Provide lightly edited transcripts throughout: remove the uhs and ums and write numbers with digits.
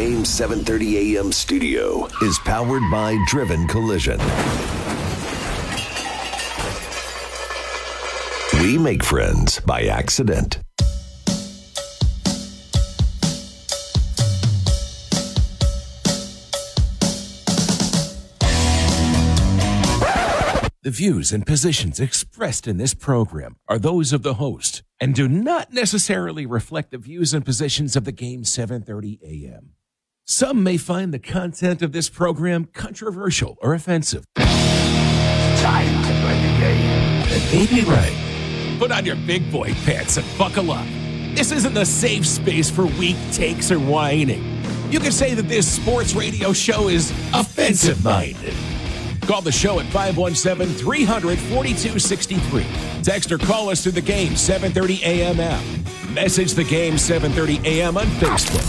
Game 730 AM studio is powered by Driven Collision. We make friends by accident. The views and positions expressed in this program are those of the host and do not necessarily reflect the views and positions of the Game 730 AM. Some may find the content of this program controversial or offensive. Time to play the game. That may be right. Put on your big boy pants and buckle up. This isn't a safe space for weak takes or whining. You can say that this sports radio show is offensive-minded. Call the show at 517-300-4263. Text or call us through the Game 730 AM app. Message the Game 730 AM on Facebook.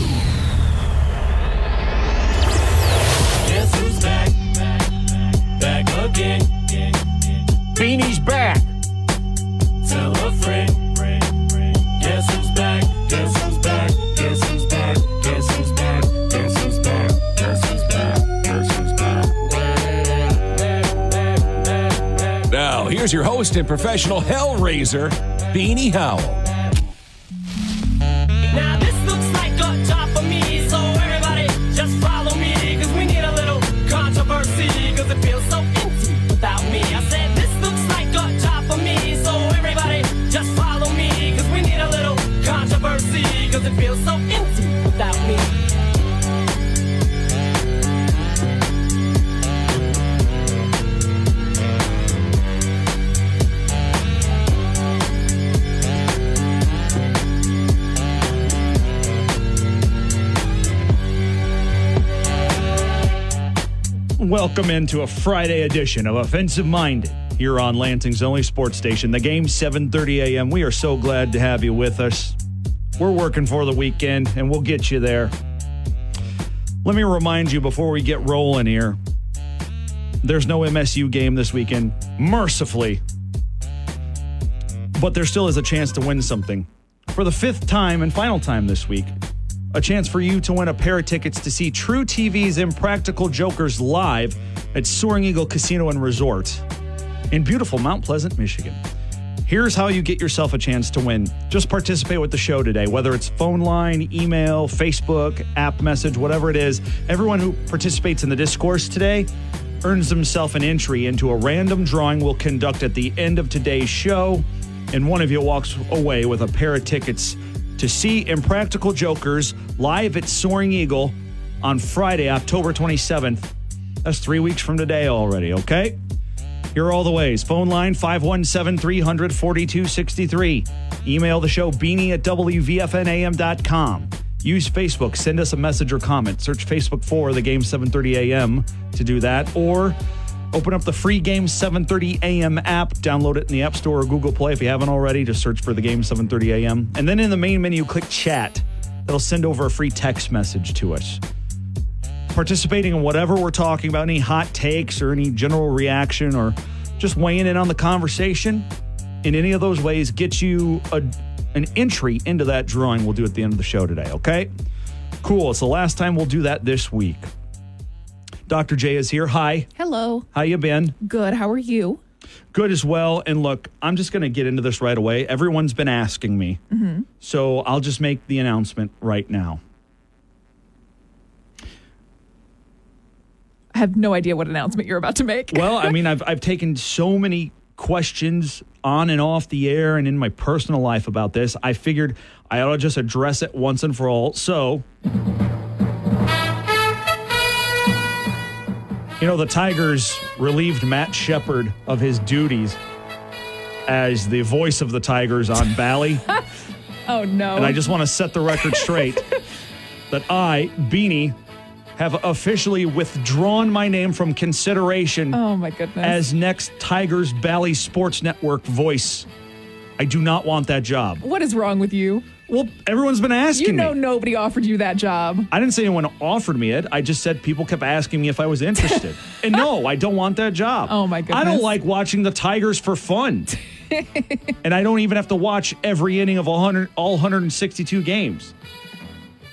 Guess who's back? Back again. Beanie's back. Tell a friend. Guess who's back? Guess who's back? Guess who's back? Guess who's back? Guess who's back? Guess who's back? Guess who's back? Now, here's your host and professional hellraiser, Beanie Howell. Now this looks like a job for me, so everybody just follow me, cause we need a little controversy, cause it feels so empty without me. I said this looks like a job for me, so everybody just follow me, cause we need a little controversy, cause it feels so empty without me. Welcome into a Friday edition of Offensive Minded here on Lansing's only sports station, the Game 730 AM. We are so glad to have you with us. We're working for the weekend, and we'll get you there. Let me remind you before we get rolling here, there's no MSU game this weekend, mercifully. But there still is a chance to win something. For the fifth time and final time this week, a chance for you to win a pair of tickets to see True TV's Impractical Jokers live at Soaring Eagle Casino and Resort in beautiful Mount Pleasant, Michigan. Here's how you get yourself a chance to win. Just participate with the show today, whether it's phone line, email, Facebook, app message, whatever it is. Everyone who participates in the discourse today earns themselves an entry into a random drawing we'll conduct at the end of today's show, and one of you walks away with a pair of tickets to see Impractical Jokers live at Soaring Eagle on Friday, October 27th. That's 3 weeks from today already, okay? Here are all the ways. Phone line, 517-300-4263. Email the show, beanie@wvfnam.com. Use Facebook. Send us a message or comment. Search Facebook for the Game 730 AM to do that. Or open up the free Game 730 AM app. Download it in the App Store or Google Play if you haven't already. Just search for the Game 730 AM. And then in the main menu, click Chat. That'll send over a free text message to us. Participating in whatever we're talking about, any hot takes or any general reaction or just weighing in on the conversation, in any of those ways, gets you an entry into that drawing we'll do at the end of the show today, okay? Cool. It's the last time we'll do that this week. Dr. J is here. Hi. Hello. How you been? Good. How are you? Good as well. And look, I'm just going to get into this right away. Everyone's been asking me. Mm-hmm. So I'll just make the announcement right now. I have no idea what announcement you're about to make. Well, I mean, I've taken so many questions on and off the air and in my personal life about this. I figured I ought to just address it once and for all. So, you know, the Tigers relieved Matt Shepard of his duties as the voice of the Tigers on Bally. Oh, no. And I just want to set the record straight that I, Beanie, have officially withdrawn my name from consideration oh my goodness. as next Tigers Bally Sports Network voice. I do not want that job. What is wrong with you? Well, everyone's been asking me. You know nobody offered you that job. I didn't say anyone offered me it. I just said people kept asking me if I was interested. And no, I don't want that job. Oh, my goodness. I don't like watching the Tigers for fun. And I don't even have to watch every inning of all 162 games.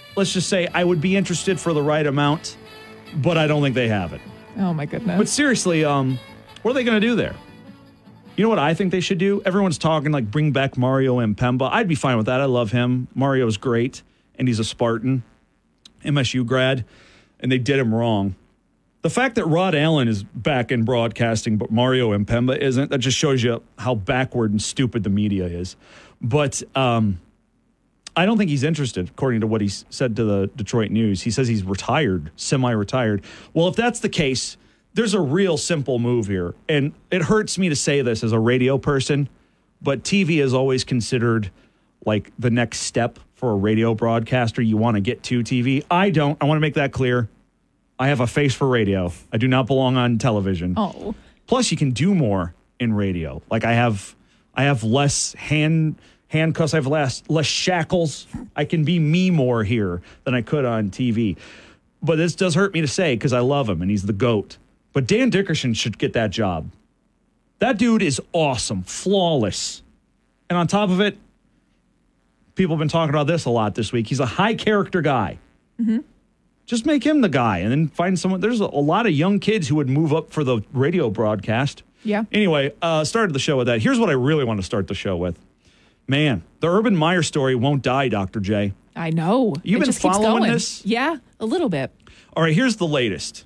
let's just say I would be interested for the right amount, but I don't think they have it. Oh, my goodness. But seriously, what are they going to do there? You know what I think they should do? Everyone's talking like bring back Mario Mpemba. I'd be fine with that. I love him. Mario's great, and he's a Spartan, MSU grad, and they did him wrong. The fact that Rod Allen is back in broadcasting, but Mario Mpemba isn't, that just shows you how backward and stupid the media is. But I don't think he's interested, according to what he said to the Detroit News. He says he's retired, semi-retired. Well, if that's the case, there's a real simple move here. And it hurts me to say this as a radio person, but TV is always considered like the next step for a radio broadcaster. You want to get to TV. I don't. I want to make that clear. I have a face for radio. I do not belong on television. Oh. Plus, you can do more in radio. Like I have less handcuffs. I have less shackles. I can be me more here than I could on TV. But this does hurt me to say because I love him and he's the GOAT. But Dan Dickerson should get that job. That dude is awesome, flawless. And on top of it, people have been talking about this a lot this week. He's a high character guy. Mm-hmm. Just make him the guy and then find someone. There's a lot of young kids who would move up for the radio broadcast. Yeah. Anyway, started the show with that. Here's what I really want to start the show with. Man, the Urban Meyer story won't die, Dr. J. I know. You've It been just keeps following going. this? Yeah, a little bit. All right, here's the latest.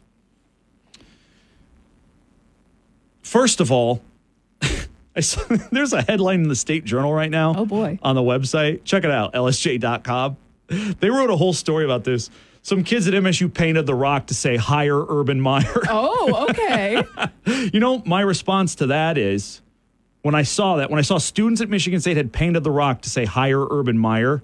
First of all, there's a headline in the State Journal right now. Oh, boy. On the website. Check it out, lsj.com. They wrote a whole story about this. Some kids at MSU painted the rock to say, hire Urban Meyer. Oh, okay. You know, my response to that is, when I saw students at Michigan State had painted the rock to say, hire Urban Meyer,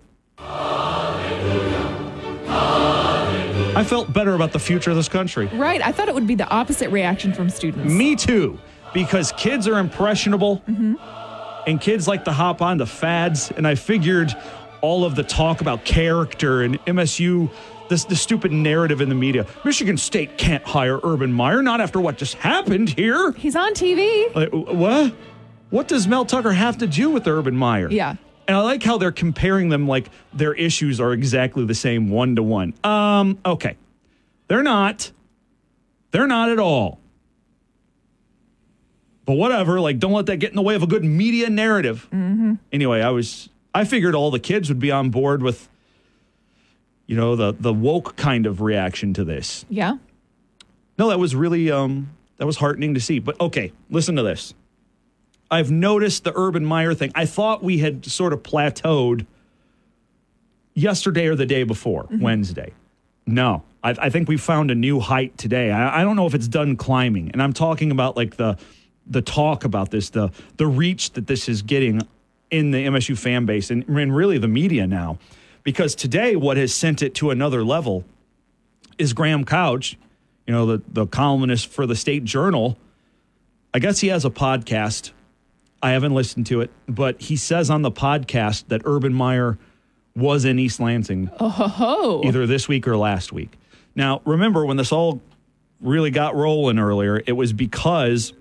I felt better about the future of this country. Right. I thought it would be the opposite reaction from students. Me too, because kids are impressionable, and kids like to hop on the fads, and I figured all of the talk about character and MSU, the stupid narrative in the media. Michigan State can't hire Urban Meyer, not after what just happened here. He's on TV. Like, what? What does Mel Tucker have to do with Urban Meyer? Yeah. And I like how they're comparing them like their issues are exactly the same 1-to-1. Okay. They're not. They're not at all. But whatever, like don't let that get in the way of a good media narrative. Mm-hmm. Anyway, I figured all the kids would be on board with, you know, the woke kind of reaction to this. Yeah. No, that was really, that was heartening to see. But okay, listen to this. I've noticed the Urban Meyer thing. I thought we had sort of plateaued yesterday or the day before, Wednesday. No, I think we found a new height today. I don't know if it's done climbing. And I'm talking about like the talk about this, the reach that this is getting in the MSU fan base and really the media now. Because today what has sent it to another level is Graham Couch, you know, the columnist for the State Journal. I guess he has a podcast. I haven't listened to it, but he says on the podcast that Urban Meyer was in East Lansing either this week or last week. Now, remember, when this all really got rolling earlier, it was because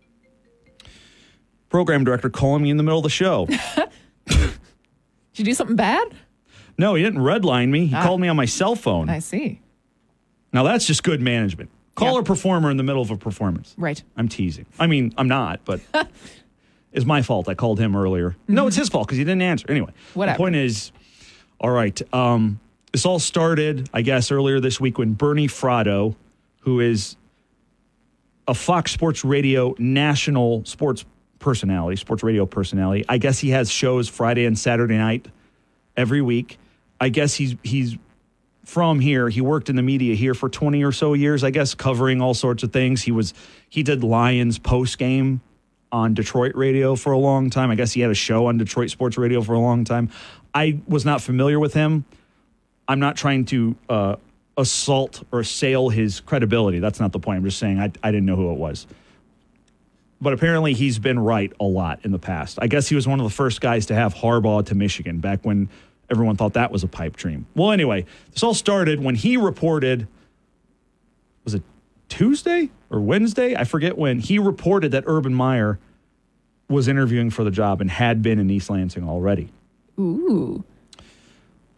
program director calling me in the middle of the show. Did you do something bad? No, he didn't redline me. He called me on my cell phone. I see. Now, that's just good management. Call a performer in the middle of a performance. Right. I'm teasing. I mean, I'm not, but it's my fault. I called him earlier. No, it's his fault because he didn't answer. Anyway, whatever. The point is, all right, this all started, I guess, earlier this week when Bernie Fratto, who is a Fox Sports Radio national sports radio personality, I guess he has shows Friday and Saturday night every week. I guess he's from here. He worked in the media here for 20 or so years, I guess, covering all sorts of things. He did Lions post game on Detroit radio for a long time. I guess he had a show on Detroit sports radio for a long time. I was not familiar with him. I'm not trying to assault or assail his credibility. That's not the point. I'm just saying I didn't know who it was. But apparently he's been right a lot in the past. I guess he was one of the first guys to have Harbaugh to Michigan back when everyone thought that was a pipe dream. Well, anyway, this all started when he reported, was it Tuesday or Wednesday? I forget when. He reported that Urban Meyer was interviewing for the job and had been in East Lansing already. Ooh.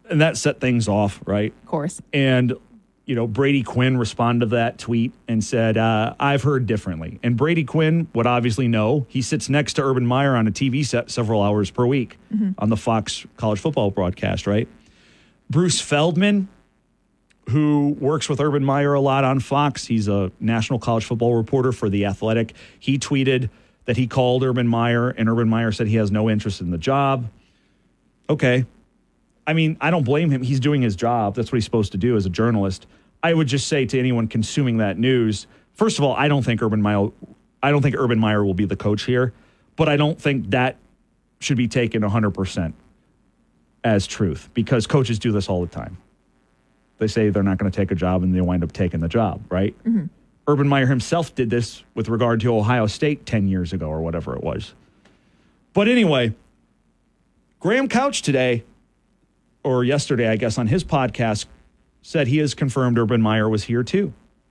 And that set things off, right? Of course. And, Brady Quinn responded to that tweet and said, I've heard differently. And Brady Quinn would obviously know. He sits next to Urban Meyer on a TV set several hours per week on the Fox college football broadcast, right? Bruce Feldman, who works with Urban Meyer a lot on Fox. He's a national college football reporter for The Athletic. He tweeted that he called Urban Meyer, and Urban Meyer said he has no interest in the job. Okay. I mean, I don't blame him. He's doing his job. That's what he's supposed to do as a journalist. I would just say to anyone consuming that news, first of all, I don't think Urban Meyer will be the coach here, but I don't think that should be taken 100% as truth, because coaches do this all the time. They say they're not going to take a job, and they wind up taking the job, right? Mm-hmm. Urban Meyer himself did this with regard to Ohio State 10 years ago or whatever it was. But anyway, Graham Couch today, or yesterday, I guess, on his podcast, said he has confirmed Urban Meyer was here too.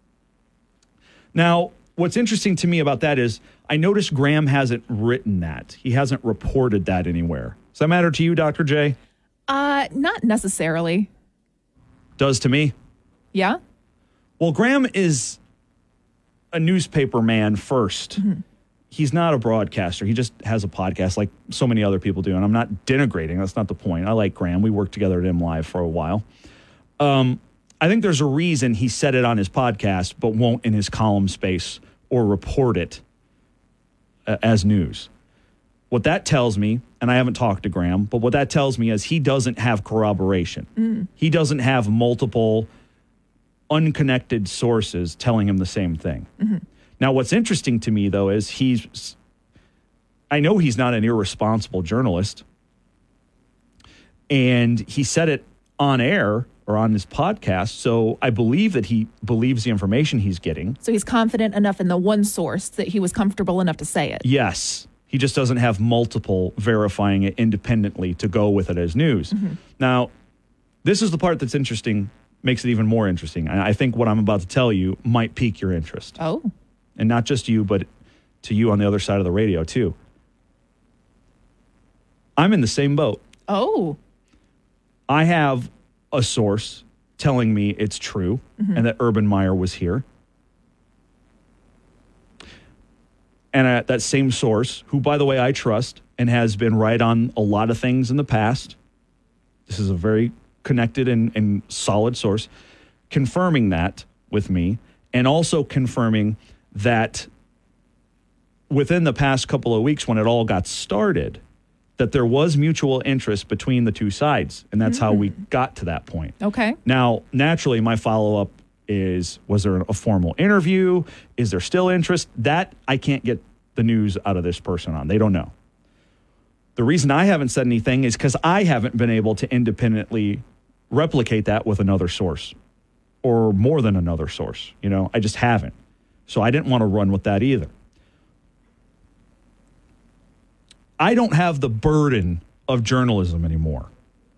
Now, what's interesting to me about that is I noticed Graham hasn't written that. He hasn't reported that anywhere. Does that matter to you, Dr. J? Not necessarily. Does to me. Yeah? Well, Graham is a newspaper man first. Mm-hmm. He's not a broadcaster. He just has a podcast like so many other people do. And I'm not denigrating. That's not the point. I like Graham. We worked together at MLive for a while. I think there's a reason he said it on his podcast, but won't in his column space or report it as news. What that tells me, and I haven't talked to Graham, but what that tells me is he doesn't have corroboration. Mm. He doesn't have multiple unconnected sources telling him the same thing. Mm-hmm. Now, what's interesting to me, though, is I know he's not an irresponsible journalist, and he said it on air or on his podcast, so I believe that he believes the information he's getting. So he's confident enough in the one source that he was comfortable enough to say it. Yes. He just doesn't have multiple verifying it independently to go with it as news. Mm-hmm. Now, this is the part that's interesting, makes it even more interesting. I think what I'm about to tell you might pique your interest. Oh. And not just you, but to you on the other side of the radio, too. I'm in the same boat. Oh. I have a source telling me it's true and that Urban Meyer was here. And that same source, who, by the way, I trust and has been right on a lot of things in the past, this is a very connected and solid source, confirming that with me, and also confirming that within the past couple of weeks when it all got started, that there was mutual interest between the two sides, and that's how we got to that point. Okay. Now, naturally, my follow-up is, was there a formal interview? Is there still interest? That I can't get the news out of this person on. They don't know. The reason I haven't said anything is because I haven't been able to independently replicate that with another source or more than another source. I just haven't. So I didn't want to run with that either. I don't have the burden of journalism anymore.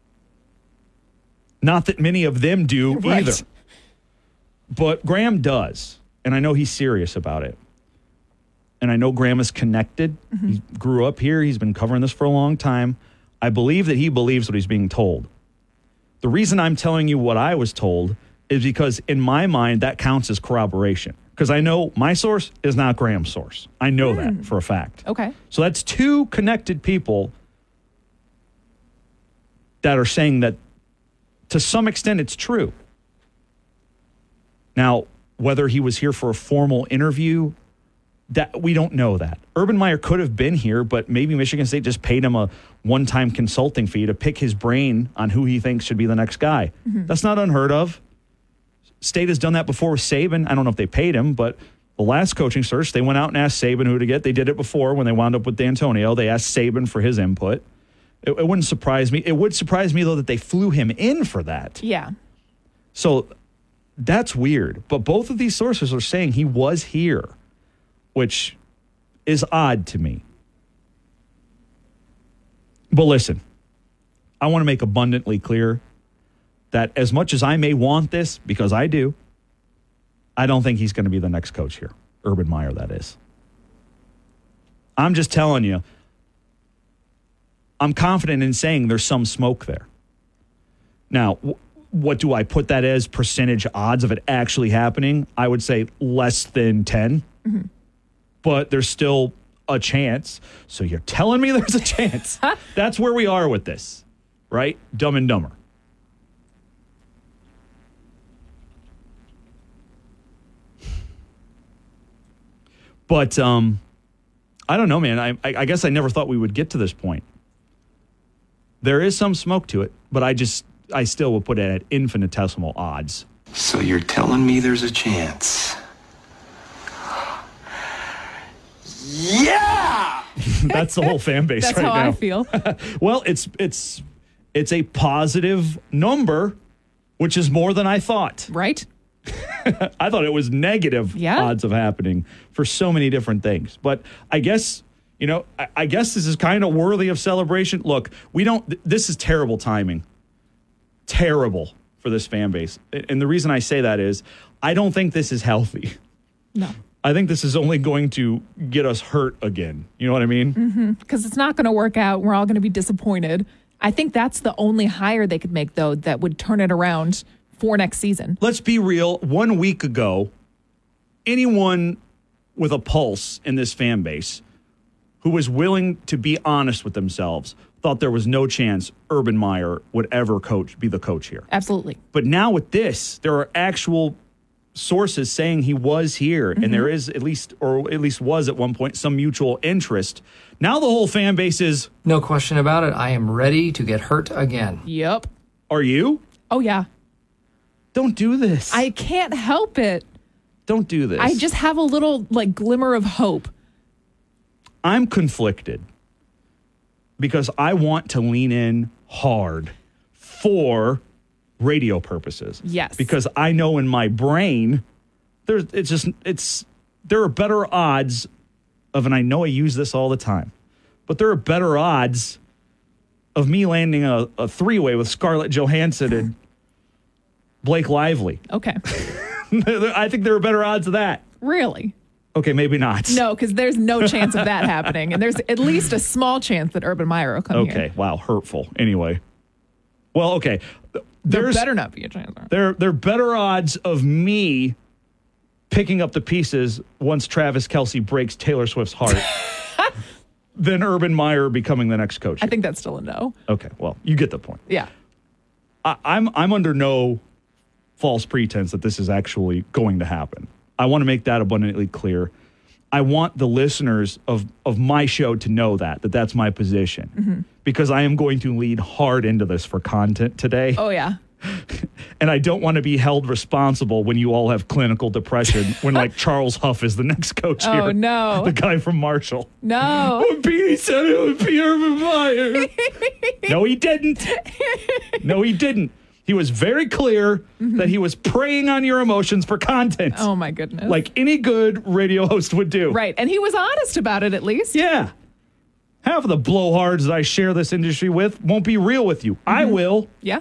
Not that many of them do either. But Graham does, and I know he's serious about it. And I know Graham is connected. Mm-hmm. He grew up here. He's been covering this for a long time. I believe that he believes what he's being told. The reason I'm telling you what I was told is because in my mind, that counts as corroboration. Because I know my source is not Graham's source. I know that for a fact. Okay. So that's two connected people that are saying that to some extent it's true. Now, whether he was here for a formal interview, that we don't know that. Urban Meyer could have been here, but maybe Michigan State just paid him a one-time consulting fee to pick his brain on who he thinks should be the next guy. Mm-hmm. That's not unheard of. State has done that before with Saban. I don't know if they paid him, but the last coaching search, they went out and asked Saban who to get. They did it before when they wound up with D'Antonio. They asked Saban for his input. It wouldn't surprise me. It would surprise me, though, that they flew him in for that. Yeah. So that's weird. But both of these sources are saying he was here, which is odd to me. But listen, I want to make abundantly clear that as much as I may want this, because I do, I don't think he's going to be the next coach here. Urban Meyer, that is. I'm just telling you, I'm confident in saying there's some smoke there. Now, what do I put that as percentage odds of it actually happening? I would say less than 10, but there's still a chance. So you're telling me there's a chance. That's where we are with this, right? Dumb and Dumber. But I don't know, man. I guess I never thought we would get to this point. There is some smoke to it, but I still will put it at infinitesimal odds. So you're telling me there's a chance? Yeah! That's the whole fan base That's right how now. I feel. Well, it's a positive number, which is more than I thought. Right? I thought it was negative odds of happening for so many different things. But I guess, I guess this is kind of worthy of celebration. Look, this is terrible timing. Terrible for this fan base. And the reason I say that is I don't think this is healthy. No. I think this is only going to get us hurt again. You know what I mean? Because it's not going to work out. We're all going to be disappointed. I think that's the only hire they could make, though, that would turn it around for next season. Let's be real. 1 week ago, anyone with a pulse in this fan base who was willing to be honest with themselves thought there was no chance Urban Meyer would ever be the coach here. Absolutely. But now with this, there are actual sources saying he was here, and there is at least was at one point some mutual interest. Now the whole fan base is, no question about it. I am ready to get hurt again. Yep. are you? Oh, yeah. Don't do this. I can't help it. Don't do this. I just have a little glimmer of hope. I'm conflicted because I want to lean in hard for radio purposes. Yes. Because I know in my brain there are better odds of, and I know I use this all the time, but there are better odds of me landing a three-way with Scarlett Johansson and Blake Lively. Okay. I think there are better odds of that. Really? Okay, maybe not. No, because there's no chance of that happening. And there's at least a small chance that Urban Meyer will come here. Okay, wow, hurtful. Anyway. Well, okay. There better not be a chance. There are better odds of me picking up the pieces once Travis Kelce breaks Taylor Swift's heart than Urban Meyer becoming the next coach. I think that's still a no. Okay, well, you get the point. Yeah. I'm under no false pretense that this is actually going to happen. I want to make that abundantly clear. I want the listeners of my show to know that's my position, because I am going to lead hard into this for content today. Oh, yeah. And I don't want to be held responsible when you all have clinical depression when Charles Huff is the next coach here. Oh, no. The guy from Marshall. No. When Petey said it would be Urban Meyer. No, he didn't. No, he didn't. He was very clear that he was preying on your emotions for content. Oh, my goodness. Like any good radio host would do. Right. And he was honest about it, at least. Yeah. Half of the blowhards that I share this industry with won't be real with you. I will. Yeah.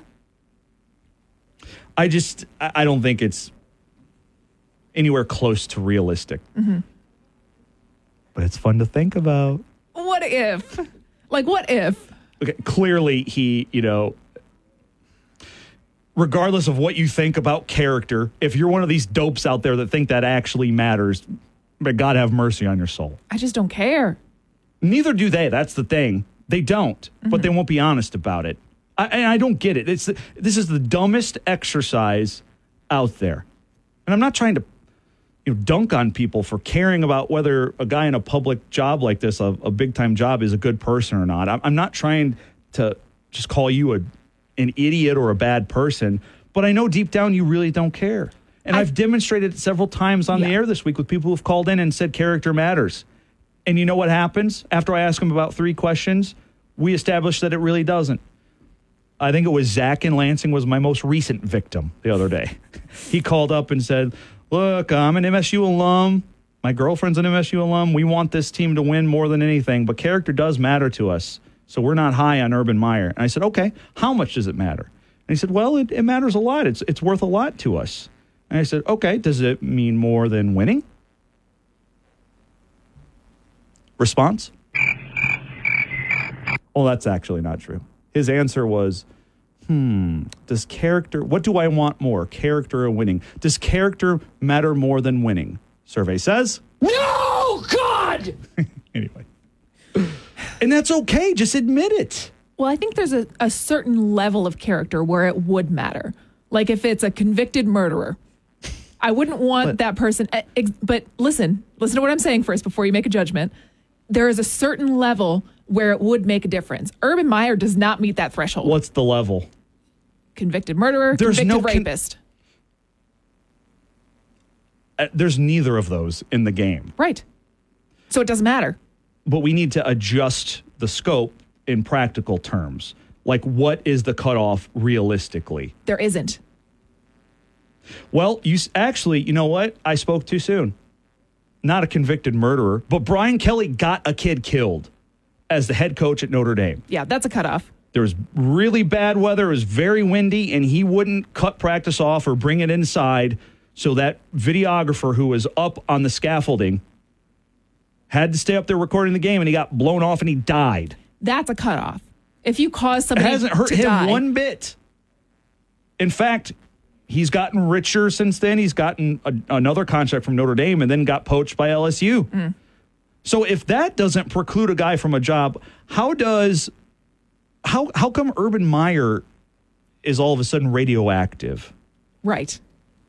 I don't think it's anywhere close to realistic. But it's fun to think about. What if? What if? Okay, clearly he, regardless of what you think about character, if you're one of these dopes out there that think that actually matters, may God have mercy on your soul. I just don't care. Neither do they. That's the thing. They don't, but they won't be honest about it. I don't get it. This is the dumbest exercise out there. And I'm not trying to dunk on people for caring about whether a guy in a public job like this, a big-time job, is a good person or not. I'm not trying to just call you an idiot or a bad person, but I know deep down you really don't care. And I've demonstrated it several times on the air this week with people who've called in and said character matters. And you know what happens? After I ask them about 3 questions, we established that it really doesn't. I think it was Zach in Lansing was my most recent victim the other day. He called up and said, look, I'm an MSU alum. My girlfriend's an MSU alum. We want this team to win more than anything, but character does matter to us. So we're not high on Urban Meyer. And I said, okay, how much does it matter? And he said, well, it matters a lot. It's worth a lot to us. And I said, okay, does it mean more than winning? Response? Well, that's actually not true. His answer was, Does character, what do I want more, character or winning? Does character matter more than winning? Survey says. No, God! Anyway. And that's okay. Just admit it. Well, I think there's a certain level of character where it would matter. Like if it's a convicted murderer, I wouldn't want that person. But listen to what I'm saying first before you make a judgment. There is a certain level where it would make a difference. Urban Meyer does not meet that threshold. What's the level? Convicted murderer, There's convicted no rapist. There's neither of those in the game. Right. So it doesn't matter. But we need to adjust the scope in practical terms. Like, what is the cutoff realistically? There isn't. Well, you know what? I spoke too soon. Not a convicted murderer, but Brian Kelly got a kid killed as the head coach at Notre Dame. Yeah, that's a cutoff. There was really bad weather. It was very windy, and he wouldn't cut practice off or bring it inside. So that videographer who was up on the scaffolding had to stay up there recording the game, and he got blown off and he died. That's a cutoff. If you cause somebody it hasn't hurt to him die, one bit. In fact, he's gotten richer since then. He's gotten another contract from Notre Dame and then got poached by LSU. So if that doesn't preclude a guy from a job, how come Urban Meyer is all of a sudden radioactive? Right.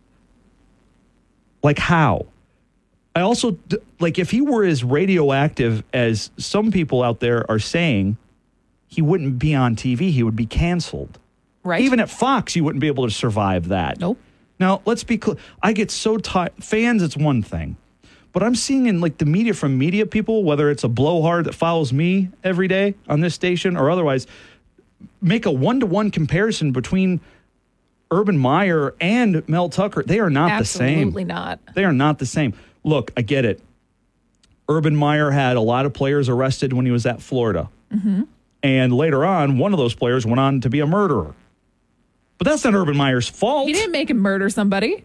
Like how? I also, like, if he were as radioactive as some people out there are saying, he wouldn't be on TV. He would be canceled. Right. Even at Fox, you wouldn't be able to survive that. Nope. Now, let's be clear. I get so tired. Fans, it's one thing. But I'm seeing in, like, the media from media people, whether it's a blowhard that follows me every day on this station or otherwise, make a one-to-one comparison between Urban Meyer and Mel Tucker. They are not the same. Absolutely not. They are not the same. Look, I get it. Urban Meyer had a lot of players arrested when he was at Florida. Mm-hmm. And later on, one of those players went on to be a murderer. But that's not Urban Meyer's fault. He didn't make him murder somebody.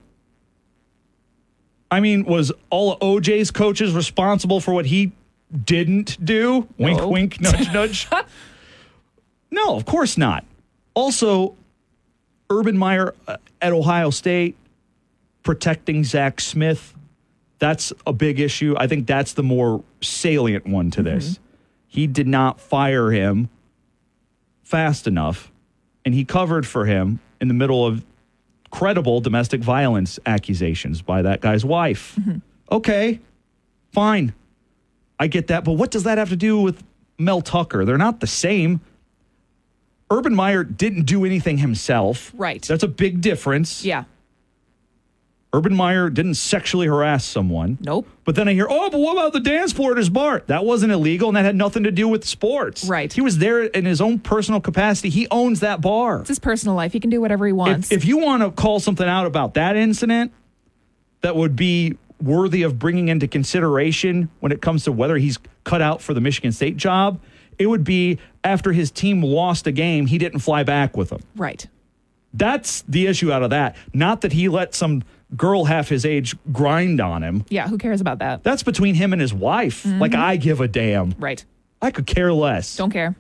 I mean, was all of OJ's coaches responsible for what he didn't do? Wink, No. wink, nudge, nudge. No, of course not. Also, Urban Meyer at Ohio State protecting Zach Smith, that's a big issue. I think that's the more salient one to this. He did not fire him fast enough, and he covered for him in the middle of credible domestic violence accusations by that guy's wife. Okay, fine. I get that, but what does that have to do with Mel Tucker? They're not the same. Urban Meyer didn't do anything himself. Right. That's a big difference. Yeah. Urban Meyer didn't sexually harass someone. Nope. But then I hear, oh, but what about the dance floor at his bar? That wasn't illegal, and that had nothing to do with sports. Right. He was there in his own personal capacity. He owns that bar. It's his personal life. He can do whatever he wants. If you want to call something out about that incident that would be worthy of bringing into consideration when it comes to whether he's cut out for the Michigan State job, it would be after his team lost a game, he didn't fly back with them. Right. That's the issue out of that. Not that he let some girl half his age grind on him. Yeah, who cares about that? That's between him and his wife. Like, I give a damn. Right. I could care less. Don't care.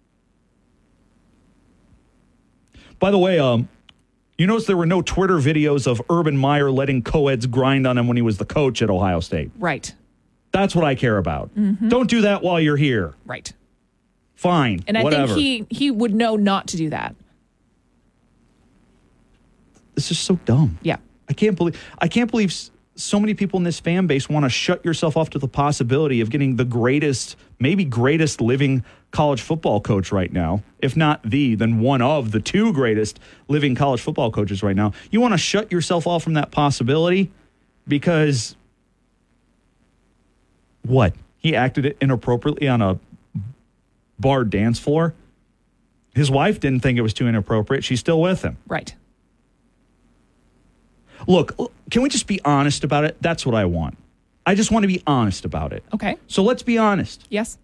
By the way, you notice there were no Twitter videos of Urban Meyer letting co-eds grind on him when he was the coach at Ohio State. Right. That's what I care about. Don't do that while you're here. Right. Fine. And I whatever. think he would know not to do that. It's just so dumb. Yeah. I can't believe so many people in this fan base want to shut yourself off to the possibility of getting the greatest, maybe greatest living college football coach right now. If not then one of the two greatest living college football coaches right now. You want to shut yourself off from that possibility because what? He acted inappropriately on a bar dance floor. His wife didn't think it was too inappropriate. She's still with him. Right. Look, can we just be honest about it? That's what I want. I just want to be honest about it. Okay. So let's be honest. Yes.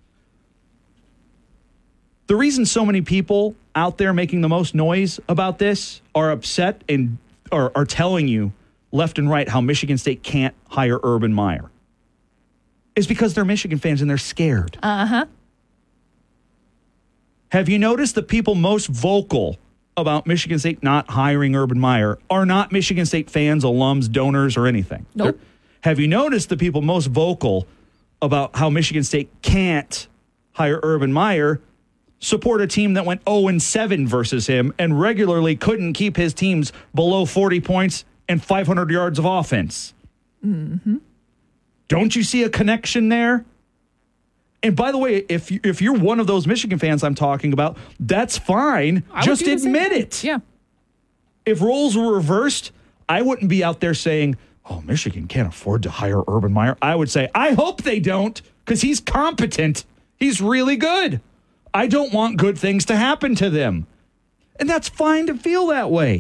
The reason so many people out there making the most noise about this are upset and are telling you left and right how Michigan State can't hire Urban Meyer is because they're Michigan fans and they're scared. Uh-huh. Have you noticed the people most vocal about Michigan State not hiring Urban Meyer are not Michigan State fans, alums, donors, or anything. Nope. Have you noticed the people most vocal about how Michigan State can't hire Urban Meyer support a team that went 0-7 versus him and regularly couldn't keep his teams below 40 points and 500 yards of offense? Mm-hmm. Don't you see a connection there? And by the way, if you're one of those Michigan fans I'm talking about, that's fine. Just admit it. Yeah. If roles were reversed, I wouldn't be out there saying, oh, Michigan can't afford to hire Urban Meyer. I would say, I hope they don't, because he's competent. He's really good. I don't want good things to happen to them. And that's fine to feel that way.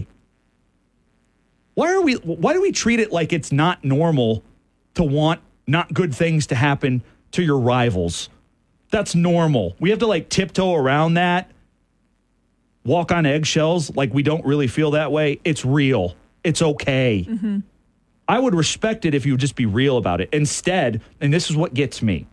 Why do we treat it like it's not normal to want not good things to happen to your rivals? That's normal. We have to like tiptoe around that, walk on eggshells like we don't really feel that way. It's real. It's okay. Mm-hmm. I would respect it if you would just be real about it. Instead, and this is what gets me,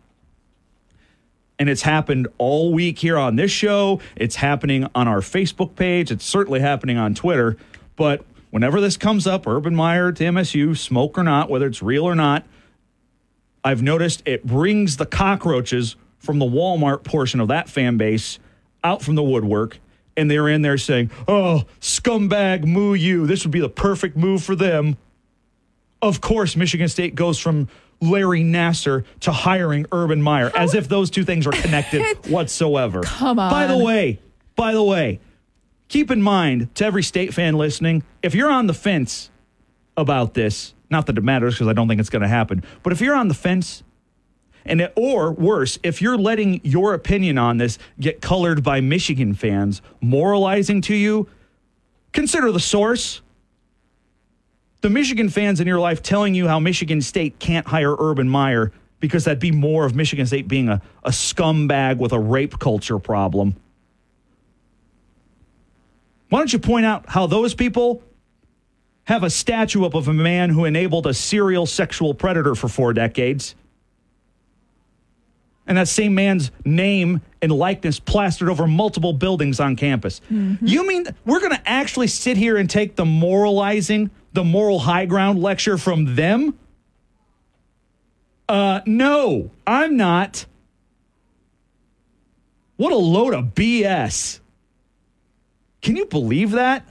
and it's happened all week here on this show. It's happening on our Facebook page. It's certainly happening on Twitter. But whenever this comes up, Urban Meyer to MSU, smoke or not, whether it's real or not, I've noticed it brings the cockroaches from the Walmart portion of that fan base out from the woodwork, and they're in there saying, oh, scumbag, moo you. This would be the perfect move for them. Of course, Michigan State goes from Larry Nassar to hiring Urban Meyer, as if those two things are connected whatsoever. Come on. By the way, keep in mind, to every State fan listening, if you're on the fence about this, not that it matters because I don't think it's going to happen, but if you're on the fence, or worse, if you're letting your opinion on this get colored by Michigan fans moralizing to you, consider the source. The Michigan fans in your life telling you how Michigan State can't hire Urban Meyer because that'd be more of Michigan State being a scumbag with a rape culture problem. Why don't you point out how those people have a statue up of a man who enabled a serial sexual predator for 4 decades? And that same man's name and likeness plastered over multiple buildings on campus. Mm-hmm. You mean we're going to actually sit here and take the moralizing, the moral high ground lecture from them? No, I'm not. What a load of BS. Can you believe that?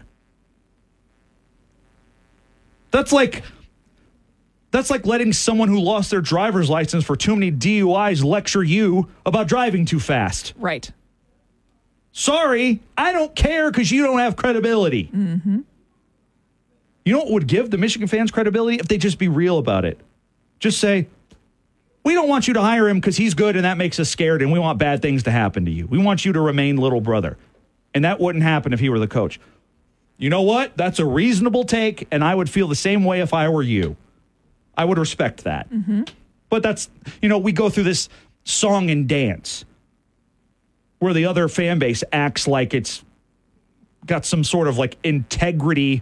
That's like letting someone who lost their driver's license for too many DUIs lecture you about driving too fast. Right. Sorry, I don't care because you don't have credibility. Mm-hmm. You know what would give the Michigan fans credibility? If they just be real about it. Just say, we don't want you to hire him because he's good and that makes us scared and we want bad things to happen to you. We want you to remain little brother. And that wouldn't happen if he were the coach. You know what? That's a reasonable take, and I would feel the same way if I were you. I would respect that. Mm-hmm. But that's, we go through this song and dance where the other fan base acts like it's got some sort of like integrity.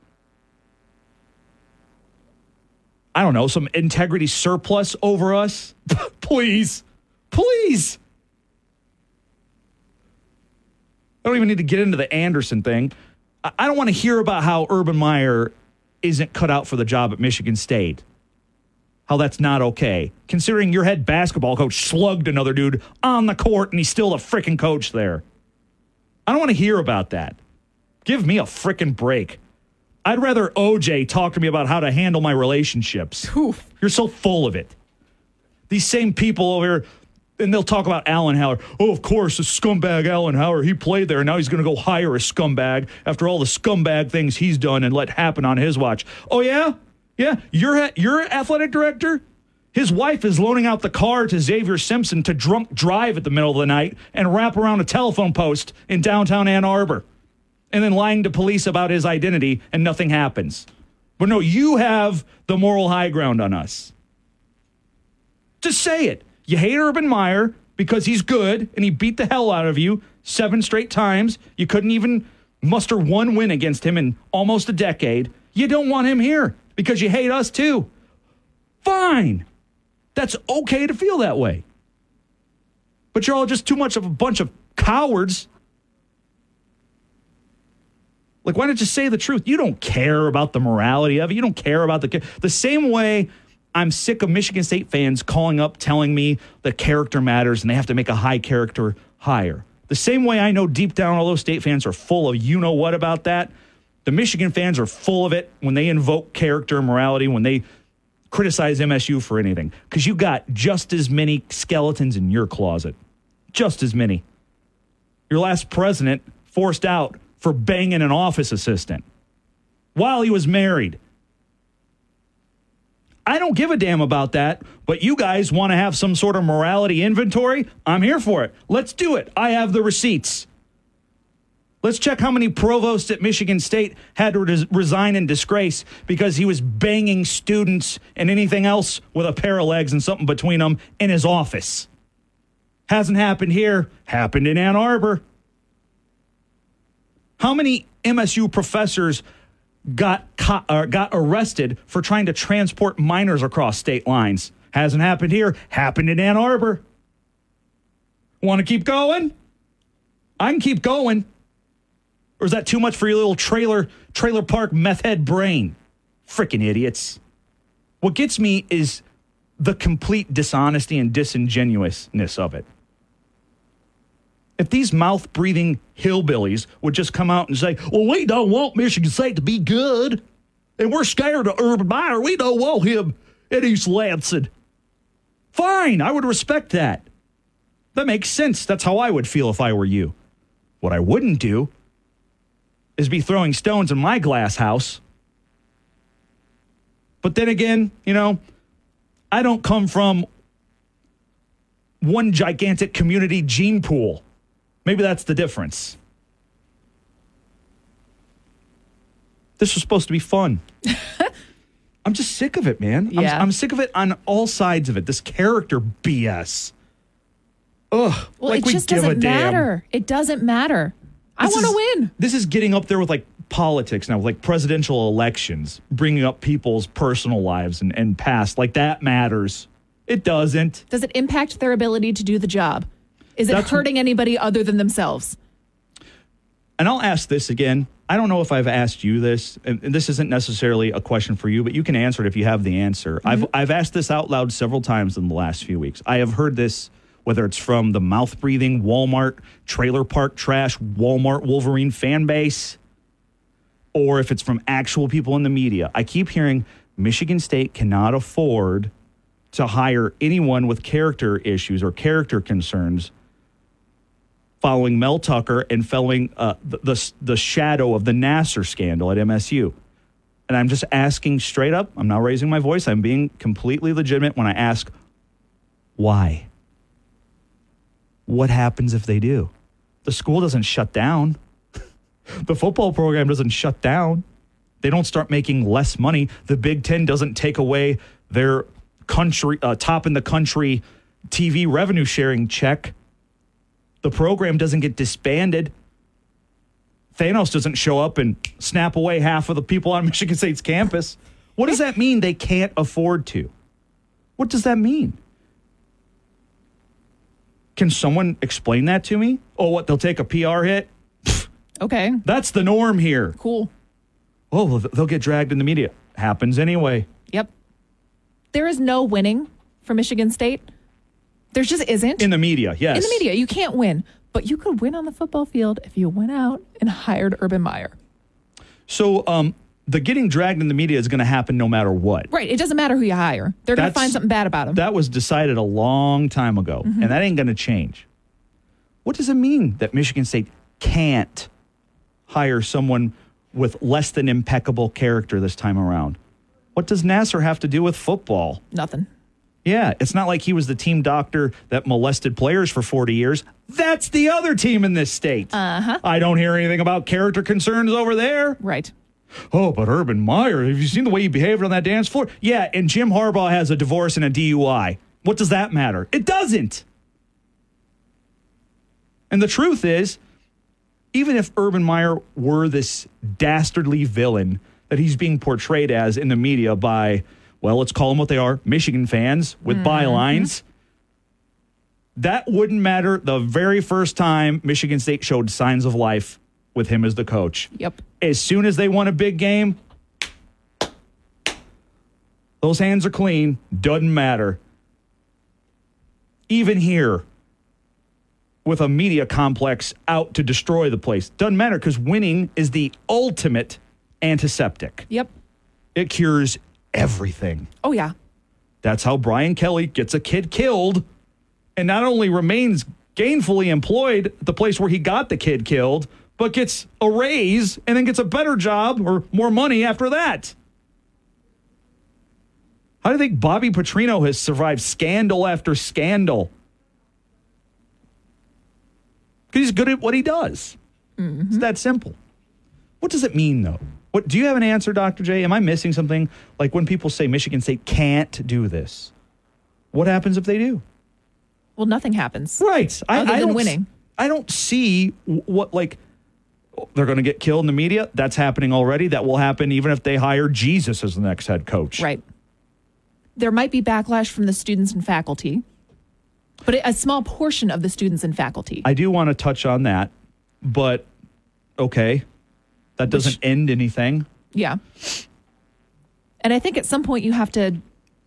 I don't know, some integrity surplus over us. Please. I don't even need to get into the Anderson thing. I don't want to hear about how Urban Meyer isn't cut out for the job at Michigan State. How that's not okay. Considering your head basketball coach slugged another dude on the court and he's still the frickin' coach there. I don't want to hear about that. Give me a frickin' break. I'd rather OJ talk to me about how to handle my relationships. Oof. You're so full of it. These same people over here, and they'll talk about Alan Howard. Oh, of course, the scumbag Alan Howard. He played there, and now he's going to go hire a scumbag after all the scumbag things he's done and let happen on his watch. Oh, yeah? Yeah? Your athletic director? His wife is loaning out the car to Xavier Simpson to drunk drive at the middle of the night and wrap around a telephone post in downtown Ann Arbor, and then lying to police about his identity, and nothing happens. But no, you have the moral high ground on us. Just say it. You hate Urban Meyer because he's good and he beat the hell out of you 7 straight times. You couldn't even muster one win against him in almost a decade. You don't want him here because you hate us too. Fine. That's okay to feel that way. But you're all just too much of a bunch of cowards Like, why not just say the truth? You don't care about the morality of it. You don't care about the same way I'm sick of Michigan State fans calling up telling me that character matters and they have to make a high character hire. The same way I know deep down all those State fans are full of you-know-what about that, the Michigan fans are full of it when they invoke character and morality, when they criticize MSU for anything. Because you got just as many skeletons in your closet. Just as many. Your last president forced out for banging an office assistant while he was married. I don't give a damn about that, but you guys want to have some sort of morality inventory? I'm here for it. Let's do it. I have the receipts. Let's check how many provosts at Michigan State had to resign in disgrace because he was banging students and anything else with a pair of legs and something between them in his office. Hasn't happened here. Happened in Ann Arbor. How many MSU professors got arrested for trying to transport minors across state lines? Hasn't happened here. Happened in Ann Arbor. Want to keep going? I can keep going. Or is that too much for your little trailer park meth head brain? Freaking idiots. What gets me is the complete dishonesty and disingenuousness of it. If these mouth-breathing hillbillies would just come out and say, well, we don't want Michigan State to be good, and we're scared of Urban Meyer. We don't want him at East Lansing. Fine, I would respect that. That makes sense. That's how I would feel if I were you. What I wouldn't do is be throwing stones in my glass house. But then again, I don't come from one gigantic community gene pool. Maybe that's the difference. This was supposed to be fun. I'm just sick of it, man. Yeah. I'm sick of it on all sides of it. This character BS. Ugh. Well, it just doesn't matter. It doesn't matter. I want to win. This is getting up there with politics now, with presidential elections, bringing up people's personal lives and past. That matters. It doesn't. Does it impact their ability to do the job? Is it hurting anybody other than themselves? And I'll ask this again. I don't know if I've asked you this, and this isn't necessarily a question for you, but you can answer it if you have the answer. Mm-hmm. I've asked this out loud several times in the last few weeks. I have heard this, whether it's from the mouth-breathing Walmart trailer park trash Walmart Wolverine fan base, or if it's from actual people in the media. I keep hearing Michigan State cannot afford to hire anyone with character issues or character concerns following Mel Tucker and following the shadow of the Nassar scandal at MSU. And I'm just asking straight up. I'm not raising my voice. I'm being completely legitimate when I ask, why? What happens if they do? The school doesn't shut down. The football program doesn't shut down. They don't start making less money. The Big Ten doesn't take away their country top in the country TV revenue sharing check. The program doesn't get disbanded. Thanos doesn't show up and snap away half of the people on Michigan State's campus. What does that mean they can't afford to? What does that mean? Can someone explain that to me? Oh, what, they'll take a PR hit? Okay. That's the norm here. Cool. Oh, well, they'll get dragged in the media. Happens anyway. Yep. There is no winning for Michigan State. There just isn't. In the media, yes. In the media, you can't win. But you could win on the football field if you went out and hired Urban Meyer. So the getting dragged in the media is going to happen no matter what. Right. It doesn't matter who you hire. They're going to find something bad about him. That was decided a long time ago, and that ain't going to change. What does it mean that Michigan State can't hire someone with less than impeccable character this time around? What does Nassar have to do with football? Nothing. Yeah, it's not like he was the team doctor that molested players for 40 years. That's the other team in this state. Uh-huh. I don't hear anything about character concerns over there. Right. Oh, but Urban Meyer, have you seen the way he behaved on that dance floor? Yeah, and Jim Harbaugh has a divorce and a DUI. What does that matter? It doesn't. And the truth is, even if Urban Meyer were this dastardly villain that he's being portrayed as in the media by, well, let's call them what they are, Michigan fans with bylines, that wouldn't matter the very first time Michigan State showed signs of life with him as the coach. Yep. As soon as they won a big game, those hands are clean. Doesn't matter. Even here, with a media complex out to destroy the place, doesn't matter because winning is the ultimate antiseptic. Yep. It cures everything. Oh, yeah. That's how Brian Kelly gets a kid killed and not only remains gainfully employed at the place where he got the kid killed, but gets a raise and then gets a better job or more money after that. How do you think Bobby Petrino has survived scandal after scandal? Because he's good at what he does. Mm-hmm. It's that simple. What does it mean, though? What do you have an answer, Dr. J? Am I missing something? Like when people say Michigan State can't do this, what happens if they do? Well, nothing happens. Right. Other than winning. I don't see what, like, they're going to get killed in the media. That's happening already. That will happen even if they hire Jesus as the next head coach. Right. There might be backlash from the students and faculty, but a small portion of the students and faculty. I do want to touch on that, but okay. That doesn't end anything. Yeah. And I think at some point you have to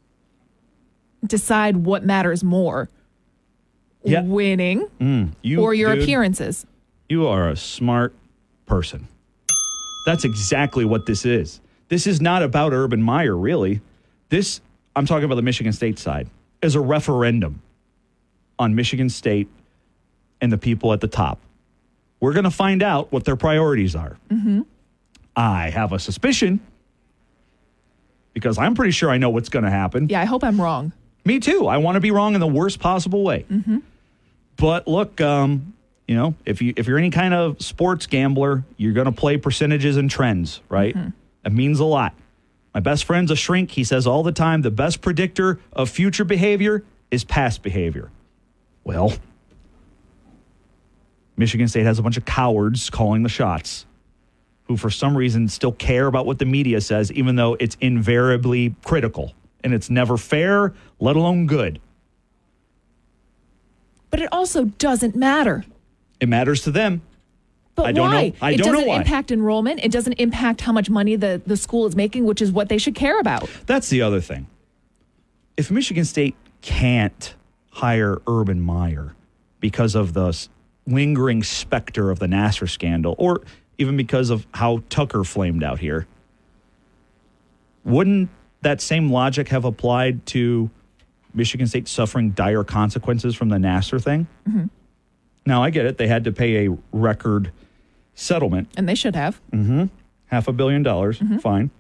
decide what matters more. Yeah. Winning or your appearances. You are a smart person. That's exactly what this is. This is not about Urban Meyer, really. This, I'm talking about the Michigan State side, is a referendum on Michigan State and the people at the top. We're going to find out what their priorities are. Mm-hmm. I have a suspicion because I'm pretty sure I know what's going to happen. Yeah, I hope I'm wrong. Me too. I want to be wrong in the worst possible way. Mm-hmm. But look, you know, if you're any kind of sports gambler, you're going to play percentages and trends, right? Mm-hmm. That means a lot. My best friend's a shrink. He says all the time, the best predictor of future behavior is past behavior. Well, Michigan State has a bunch of cowards calling the shots who for some reason still care about what the media says, even though it's invariably critical and it's never fair, let alone good. But it also doesn't matter. It matters to them. But I don't why? know. I don't know why. It doesn't impact enrollment. It doesn't impact how much money the school is making, which is what they should care about. That's the other thing. If Michigan State can't hire Urban Meyer because of the lingering specter of the Nassar scandal, or even because of how Tucker flamed out here, wouldn't that same logic have applied to Michigan State suffering dire consequences from the Nassar thing? Mm-hmm. Now, I get it. They had to pay a record settlement. And they should have. Mm-hmm. $500 million. Mm-hmm. Fine.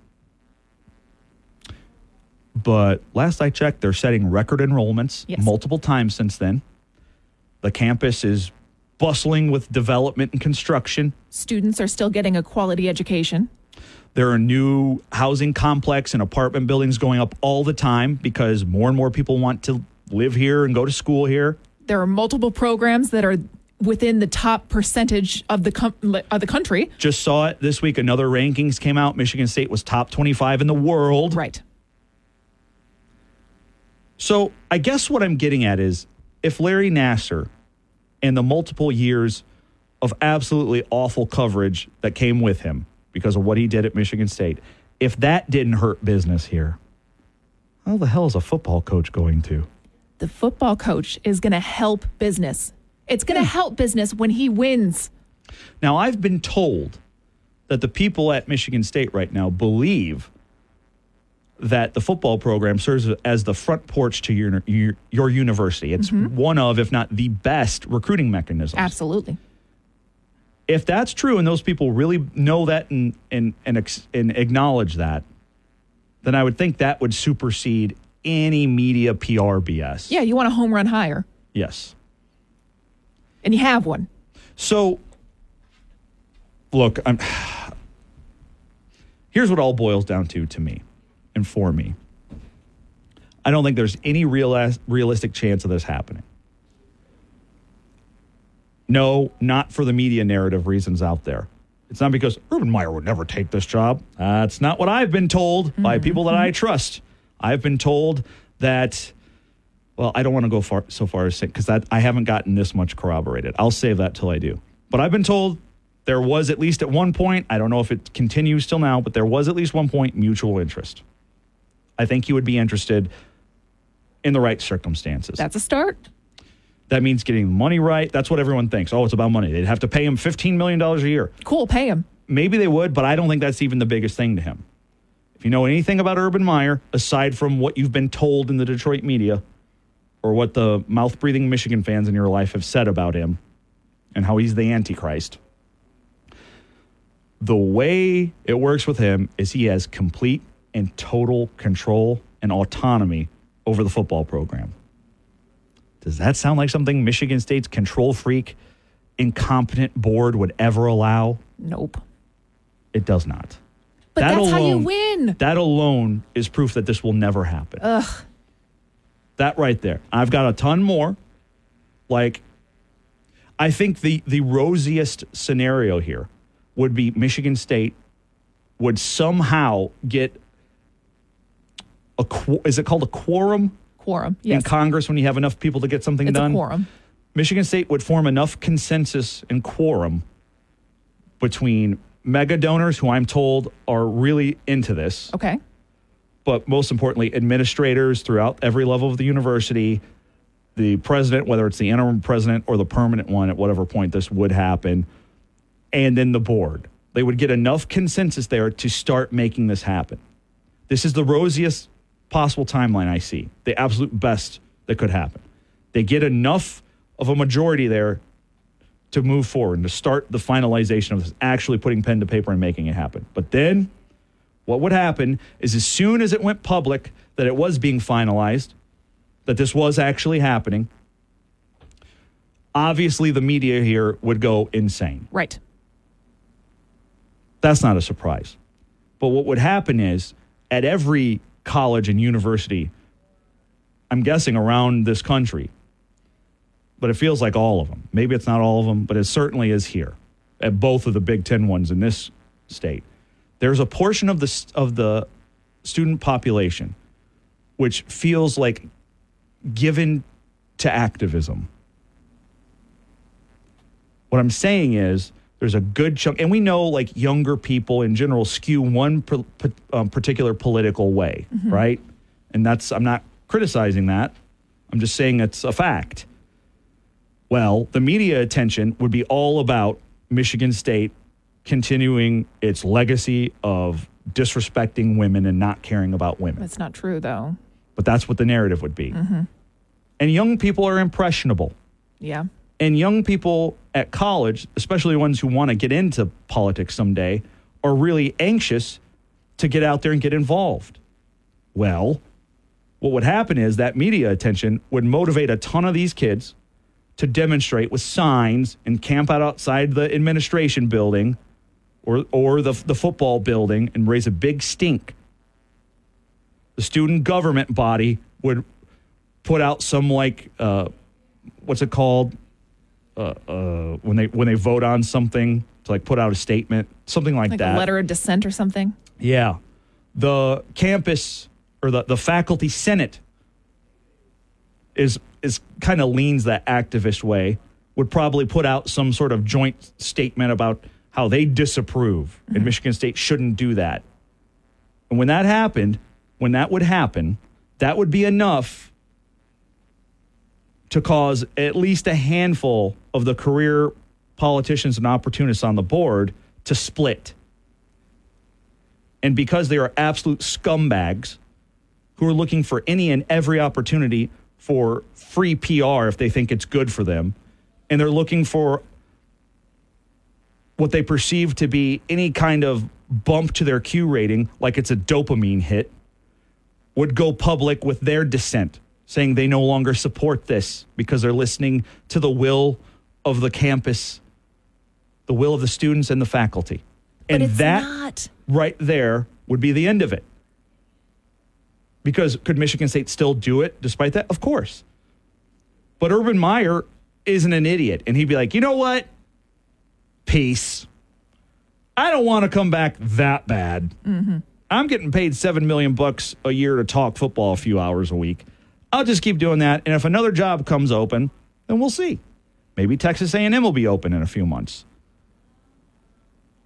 But last I checked, they're setting record enrollments multiple times since then. The campus is bustling with development and construction. Students are still getting a quality education. There are new housing complex and apartment buildings going up all the time because more and more people want to live here and go to school here. There are multiple programs that are within the top percentage of the country. Just saw it this week. Another rankings came out. Michigan State was top 25 in the world. Right. So I guess what I'm getting at is if Larry Nassar and the multiple years of absolutely awful coverage that came with him because of what he did at Michigan State, if that didn't hurt business here, how the hell is a football coach going to? The football coach is going to help business. It's going to help business when he wins. Now, I've been told that the people at Michigan State right now believe that the football program serves as the front porch to your university. It's one of, if not the best, recruiting mechanisms. Absolutely. If that's true and those people really know that and acknowledge that, then I would think that would supersede any media PR BS. Yeah, you want a home run hire. Yes. And you have one. So, look, here's what all boils down to me and for me. I don't think there's any realistic chance of this happening. No, not for the media narrative reasons out there. It's not because Urban Meyer would never take this job. That's not what I've been told by people that I trust. I've been told that, well, I don't want to go so far as saying, because I haven't gotten this much corroborated. I'll save that till I do. But I've been told there was at least at one point, I don't know if it continues till now, but there was at least one point mutual interest. I think he would be interested in the right circumstances. That's a start. That means getting the money right. That's what everyone thinks. Oh, it's about money. They'd have to pay him $15 million a year. Cool, pay him. Maybe they would, but I don't think that's even the biggest thing to him. If you know anything about Urban Meyer, aside from what you've been told in the Detroit media or what the mouth-breathing Michigan fans in your life have said about him and how he's the Antichrist, the way it works with him is he has complete and total control and autonomy over the football program. Does that sound like something Michigan State's control freak, incompetent board would ever allow? Nope. It does not. But that that's alone, how you win. That alone is proof that this will never happen. Ugh. That right there. I've got a ton more. Like, I think the rosiest scenario here would be Michigan State would somehow get is it called a quorum? Quorum, yes. In Congress when you have enough people to get something done? It's a quorum. Michigan State would form enough consensus and quorum between mega donors, who I'm told are really into this. Okay. But most importantly, administrators throughout every level of the university, the president, whether it's the interim president or the permanent one at whatever point this would happen, and then the board. They would get enough consensus there to start making this happen. This is the rosiest possible timeline I see, the absolute best that could happen. They get enough of a majority there to move forward and to start the finalization of this, actually putting pen to paper and making it happen. But then what would happen is as soon as it went public that it was being finalized, that this was actually happening, obviously the media here would go insane. Right. That's not a surprise. But what would happen is at every college and university, I'm guessing around this country, but it feels like all of them. Maybe it's not all of them, but it certainly is here at both of the Big Ten ones in this state. There's a portion of the student population which feels like given to activism. What I'm saying is there's a good chunk, and we know like younger people in general skew one particular political way, right? And I'm not criticizing that. I'm just saying it's a fact. Well, the media attention would be all about Michigan State continuing its legacy of disrespecting women and not caring about women. That's not true, though. But that's what the narrative would be. And young people are impressionable. Yeah. And young people at college, especially ones who want to get into politics someday, are really anxious to get out there and get involved. Well, what would happen is that media attention would motivate a ton of these kids to demonstrate with signs and camp out outside the administration building or the football building and raise a big stink. The student government body would put out some what's it called? When they vote on something to like put out a statement, something like that. A letter of dissent or something? Yeah. The campus or the faculty senate is kind of leans that activist way, would probably put out some sort of joint statement about how they disapprove and Michigan State shouldn't do that. And when that would happen, that would be enough to cause at least a handful of the career politicians and opportunists on the board to split. And because they are absolute scumbags who are looking for any and every opportunity for free PR if they think it's good for them, and they're looking for what they perceive to be any kind of bump to their Q rating, like it's a dopamine hit, would go public with their dissent, saying they no longer support this because they're listening to the will of the campus, the will of the students and the faculty. But And it's that not. right there would be the end of it. Because could Michigan State still do it despite that? Of course. But Urban Meyer isn't an idiot. And he'd be like, you know what? Peace. I don't want to come back that bad. I'm getting paid $7 million a year to talk football a few hours a week. I'll just keep doing that. And if another job comes open, then we'll see. Maybe Texas A&M will be open in a few months.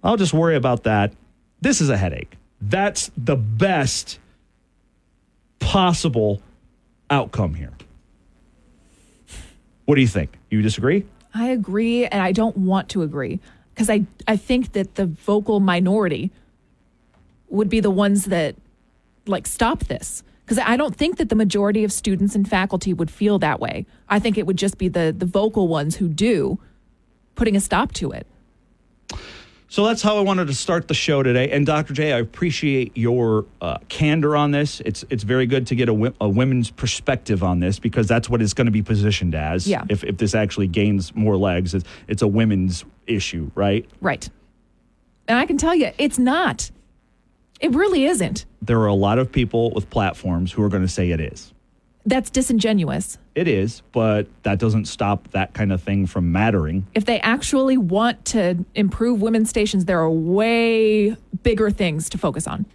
I'll just worry about that. This is a headache. That's the best possible outcome here. What do you think? You disagree? I agree, and I don't want to agree because I think that the vocal minority would be the ones that stop this. Because I don't think that the majority of students and faculty would feel that way. I think it would just be the vocal ones who do putting a stop to it. So that's how I wanted to start the show today. And Dr. J, I appreciate your candor on this. It's very good to get a women's perspective on this because that's what it's going to be positioned as. Yeah. If this actually gains more legs, it's a women's issue, right? Right. And I can tell you, it's not. It really isn't. There are a lot of people with platforms who are going to say it is. That's disingenuous. It is, but that doesn't stop that kind of thing from mattering. If they actually want to improve women's stations, there are way bigger things to focus on.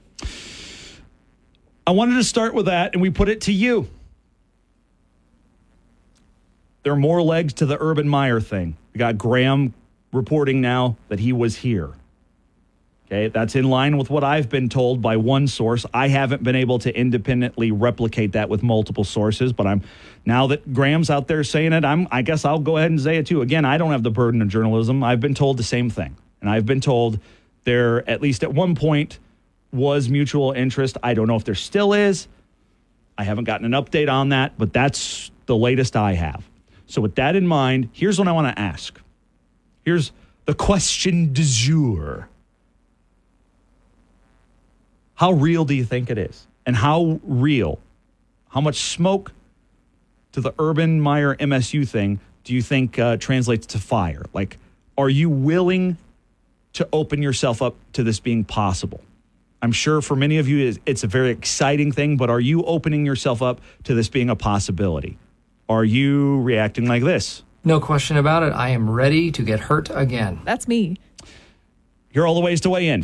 I wanted to start with that, and we put it to you. There are more legs to the Urban Meyer thing. We got Graham reporting now that he was here. Okay, that's in line with what I've been told by one source. I haven't been able to independently replicate that with multiple sources, but now that Graham's out there saying it, I guess I'll go ahead and say it too. Again, I don't have the burden of journalism. I've been told the same thing. And I've been told there, at least at one point, was mutual interest. I don't know if there still is. I haven't gotten an update on that, but that's the latest I have. So with that in mind, here's what I want to ask. Here's the question du jour. How real do you think it is? And how much smoke to the Urban Meyer MSU thing do you think translates to fire? Are you willing to open yourself up to this being possible? I'm sure for many of you it's a very exciting thing, but are you opening yourself up to this being a possibility? Are you reacting like this? No question about it. I am ready to get hurt again. That's me. Here are all the ways to weigh in.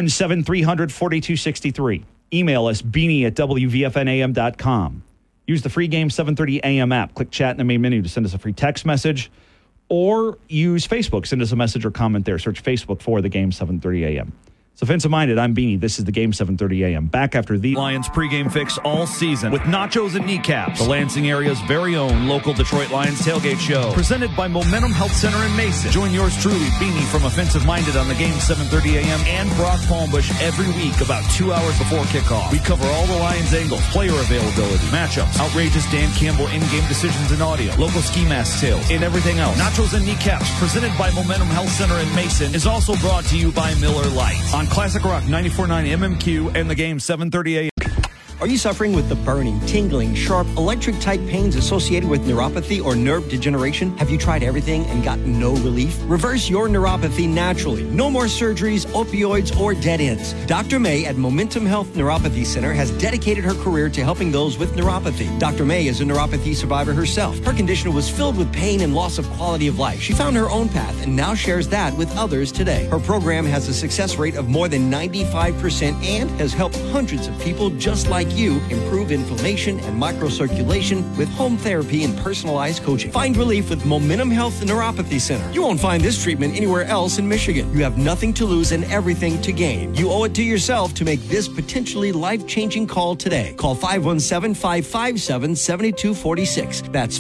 517-300-4263. Email us, beanie@wvfnam.com. Use the free Game 730 AM app. Click chat in the main menu to send us a free text message. Or use Facebook. Send us a message or comment there. Search Facebook for the Game 730 AM. So Offensive Minded, I'm Beanie. This is the Game 730 AM. Back after the Lions pregame fix all season with nachos and kneecaps. The Lansing area's very own local Detroit Lions tailgate show. Presented by Momentum Health Center in Mason. Join yours truly, Beanie, from Offensive Minded on the Game 730 AM and Brock Palmbush every week about 2 hours before kickoff. We cover all the Lions angles, player availability, matchups, outrageous Dan Campbell in-game decisions and audio, local ski mask sales, and everything else. Nachos and kneecaps, presented by Momentum Health Center in Mason, is also brought to you by Miller Lite on Classic Rock 94.9 MMQ and the Game 730 AM. Are you suffering with the burning, tingling, sharp, electric-type pains associated with neuropathy or nerve degeneration? Have you tried everything and gotten no relief? Reverse your neuropathy naturally. No more surgeries, opioids, or dead ends. Dr. May at Momentum Health Neuropathy Center has dedicated her career to helping those with neuropathy. Dr. May is a neuropathy survivor herself. Her condition was filled with pain and loss of quality of life. She found her own path and now shares that with others today. Her program has a success rate of more than 95% and has helped hundreds of people just like you improve inflammation and microcirculation with home therapy and personalized coaching. Find relief with Momentum Health Neuropathy Center. You won't find this treatment anywhere else in Michigan. You have nothing to lose and everything to gain. You owe it to yourself to make this potentially life-changing call today. Call 517-557-7246. That's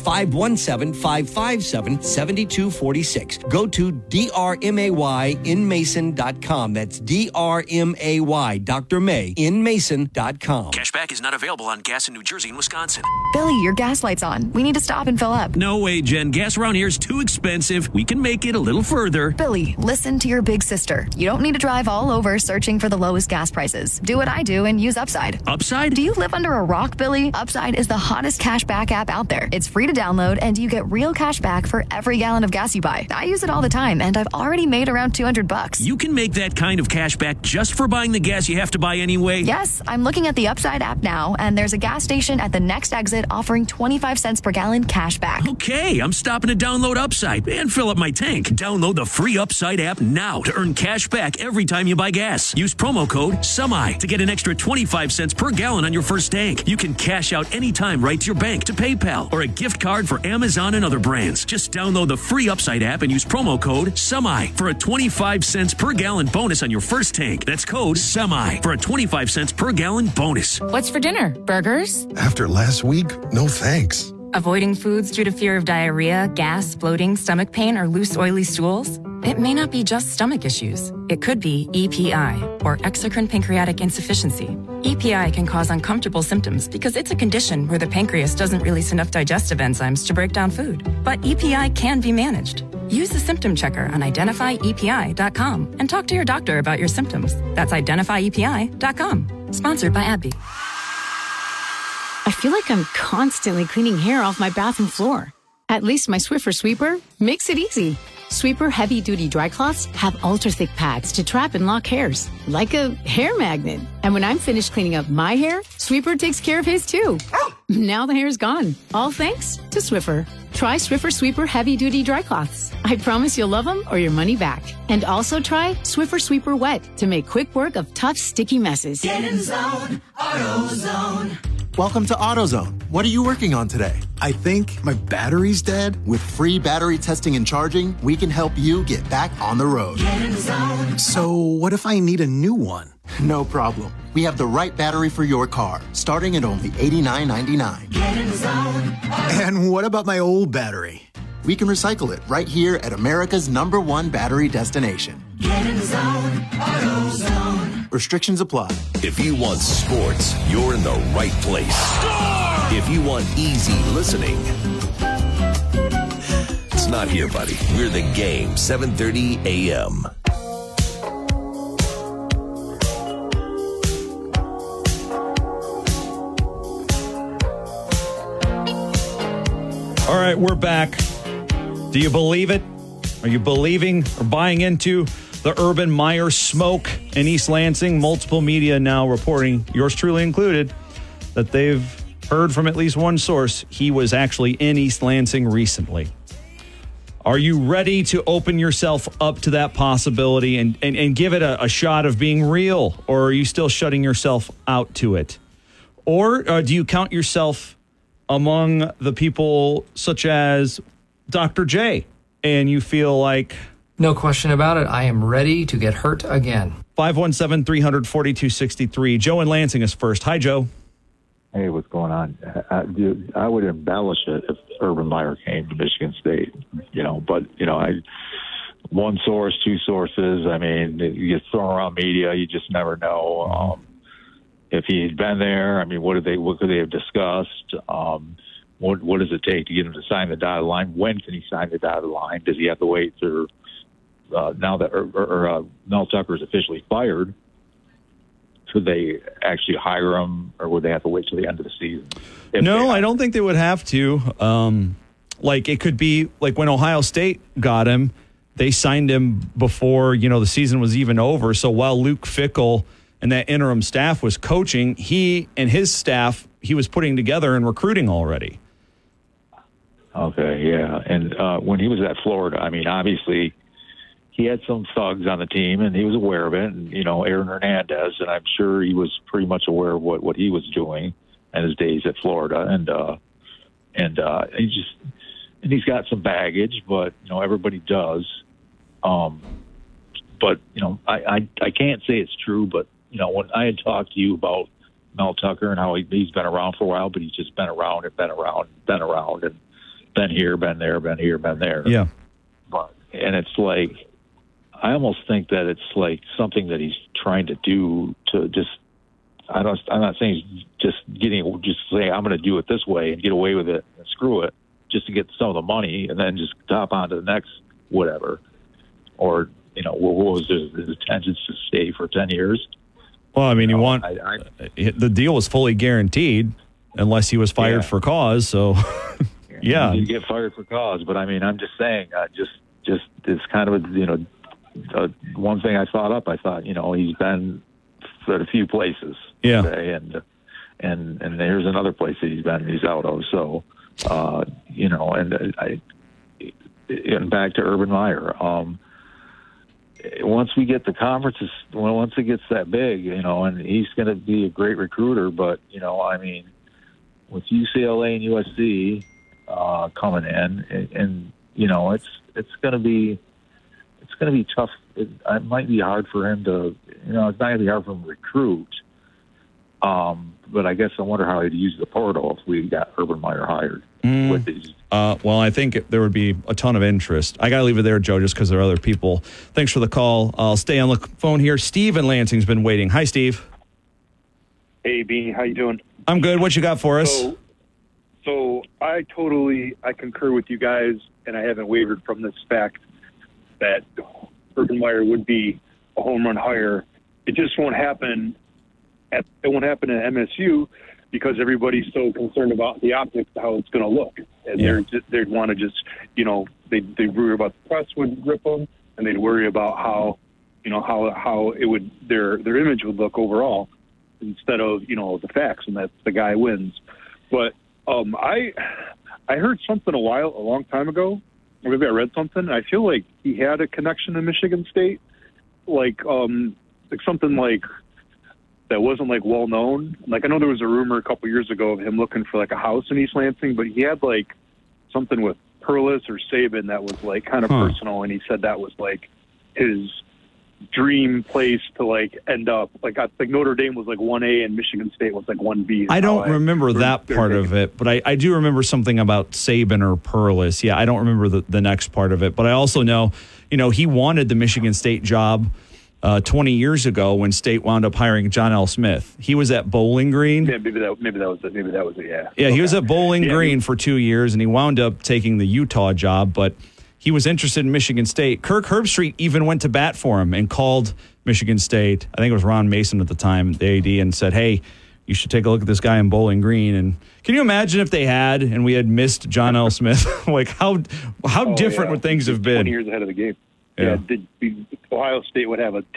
517-557-7246. Go to drmayinmason.com. That's DRMAY, Dr. May, inmason.com. Cashback is not available on gas in New Jersey and Wisconsin. Billy, your gas light's on. We need to stop and fill up. No way, Jen. Gas around here is too expensive. We can make it a little further. Billy, listen to your big sister. You don't need to drive all over searching for the lowest gas prices. Do what I do and use Upside. Upside? Do you live under a rock, Billy? Upside is the hottest cashback app out there. It's free to download, and you get real cash back for every gallon of gas you buy. I use it all the time, and I've already made around $200. You can make that kind of cash back just for buying the gas you have to buy anyway? Yes, I'm looking at the Upside app now, and there's a gas station at the next exit offering 25 cents per gallon cash back. Okay, I'm stopping to download Upside and fill up my tank. Download the free Upside app now to earn cash back every time you buy gas. Use promo code SEMI to get an extra 25 cents per gallon on your first tank. You can cash out anytime right to your bank, to PayPal, or a gift card for Amazon and other brands. Just download the free Upside app and use promo code SEMI for a 25 cents per gallon bonus on your first tank. That's code SEMI for a 25 cents per gallon bonus. What's for dinner? Burgers? After last week, no thanks. Avoiding foods due to fear of diarrhea, gas, bloating, stomach pain, or loose, oily stools? It may not be just stomach issues. It could be EPI, or exocrine pancreatic insufficiency. EPI can cause uncomfortable symptoms because it's a condition where the pancreas doesn't release enough digestive enzymes to break down food. But EPI can be managed. Use the symptom checker on identifyepi.com and talk to your doctor about your symptoms. That's identifyepi.com. Sponsored by AbbVie. I feel like I'm constantly cleaning hair off my bathroom floor. At least my Swiffer Sweeper makes it easy. Sweeper heavy-duty dry cloths have ultra-thick pads to trap and lock hairs, like a hair magnet. And when I'm finished cleaning up my hair, Sweeper takes care of his too. Now the hair's gone, all thanks to Swiffer. Try Swiffer Sweeper heavy-duty dry cloths. I promise you'll love them or your money back. And also try Swiffer Sweeper Wet to make quick work of tough, sticky messes. Get in zone, AutoZone. Welcome to AutoZone. What are you working on today? I think my battery's dead. With free battery testing and charging, we can help you get back on the road. Get in zone. So what if I need a new one? No problem. We have the right battery for your car, starting at only $89.99. Get in zone. And what about my old battery? We can recycle it right here at America's #1 battery destination. Get in zone, AutoZone. Restrictions apply. If you want sports, you're in the right place. Score! If you want easy listening, it's not here, buddy. We're the Game, 7:30 a.m. All right, we're back. Do you believe it? Are you believing or buying into the Urban Meyer smoke in East Lansing? Multiple media now reporting, yours truly included, that they've heard from at least one source he was actually in East Lansing recently. Are you ready to open yourself up to that possibility and give it a shot of being real? Or are you still shutting yourself out to it? Or do you count yourself among the people such as Dr. J, and you feel like... No question about it. I am ready to get hurt again. 517-300-4263. Joe in Lansing is first. Hi, Joe. Hey, what's going on? I would embellish it if Urban Meyer came to Michigan State, but one source, two sources. I mean, you get thrown around media. You just never know. If he'd been there, I mean, what could they have discussed? What does it take to get him to sign the dotted line? When can he sign the dotted line? Does he have to wait through now that Mel Tucker is officially fired? Should they actually hire him, or would they have to wait till the end of the season? No, I don't think they would have to. It could be like when Ohio State got him, they signed him before, the season was even over. So while Luke Fickell and that interim staff was coaching, he and his staff, he was putting together and recruiting already. Okay, yeah. And when he was at Florida, I mean, obviously he had some thugs on the team, and he was aware of it. And, Aaron Hernandez, and I'm sure he was pretty much aware of what he was doing in his days at Florida. And he's got some baggage, but, everybody does. But, I can't say it's true, but, when I had talked to you about Mel Tucker and how he's been around for a while, but he's just been around and been around and been here, been there, been here, been there. Yeah. And it's like, I almost think that it's like something that he's trying to do to just, I'm not saying he's just saying, I'm going to do it this way and get away with it and screw it just to get some of the money and then just top on to the next whatever. Or, what was his intentions to stay for 10 years? Well, I mean, the deal was fully guaranteed unless he was fired for cause. So, yeah. You get fired for cause. But, I mean, I'm just saying, just it's kind of, one thing I thought up. I thought, he's been at a few places. Yeah. Okay, and there's another place that he's out of. So, and back to Urban Meyer. Once we get the conferences, once it gets that big, and he's going to be a great recruiter, but, with UCLA and USC coming in, and it's going to be tough. It might be hard for him to, it's not going to be hard for him to recruit. But I guess I wonder how he'd use the portal if we got Urban Meyer hired with these. Well, I think there would be a ton of interest. I got to leave it there, Joe, just because there are other people. Thanks for the call. I'll stay on the phone here. Steve in Lansing's been waiting. Hi, Steve. Hey, Beanie. How you doing? I'm good. What you got for us? So I concur with you guys, and I haven't wavered from this fact that Urban Meyer would be a home run hire. It just won't happen. It won't happen at MSU because everybody's so concerned about the optics, how it's going to look, and they'd want to just, they'd worry about the press would rip them, and they'd worry about how it would their image would look overall, instead of the facts, and that the guy wins. But I heard something a long time ago, or maybe I read something. I feel like he had a connection to Michigan State, like something like that wasn't like well known. Like I know there was a rumor a couple years ago of him looking for like a house in East Lansing, but he had like something with Perlis or Saban that was like kind of personal, and he said that was like his dream place to like end up. Like I think Notre Dame was like 1A and Michigan State was like 1B. I don't remember that part of it, but I do remember something about Saban or Perlis. Yeah, I don't remember the next part of it, but I also know, he wanted the Michigan State job 20 years ago when State wound up hiring John L. Smith. He was at Bowling Green. Yeah, maybe that was it. Yeah. Yeah, he was at Bowling Green for 2 years, and he wound up taking the Utah job, but he was interested in Michigan State. Kirk Herbstreit even went to bat for him and called Michigan State. I think it was Ron Mason at the time, the AD, and said, hey, you should take a look at this guy in Bowling Green. And can you imagine if they had, and we had missed John L. Smith? Like, how different would things have been? 20 years ahead of the game. Yeah, Ohio State would have a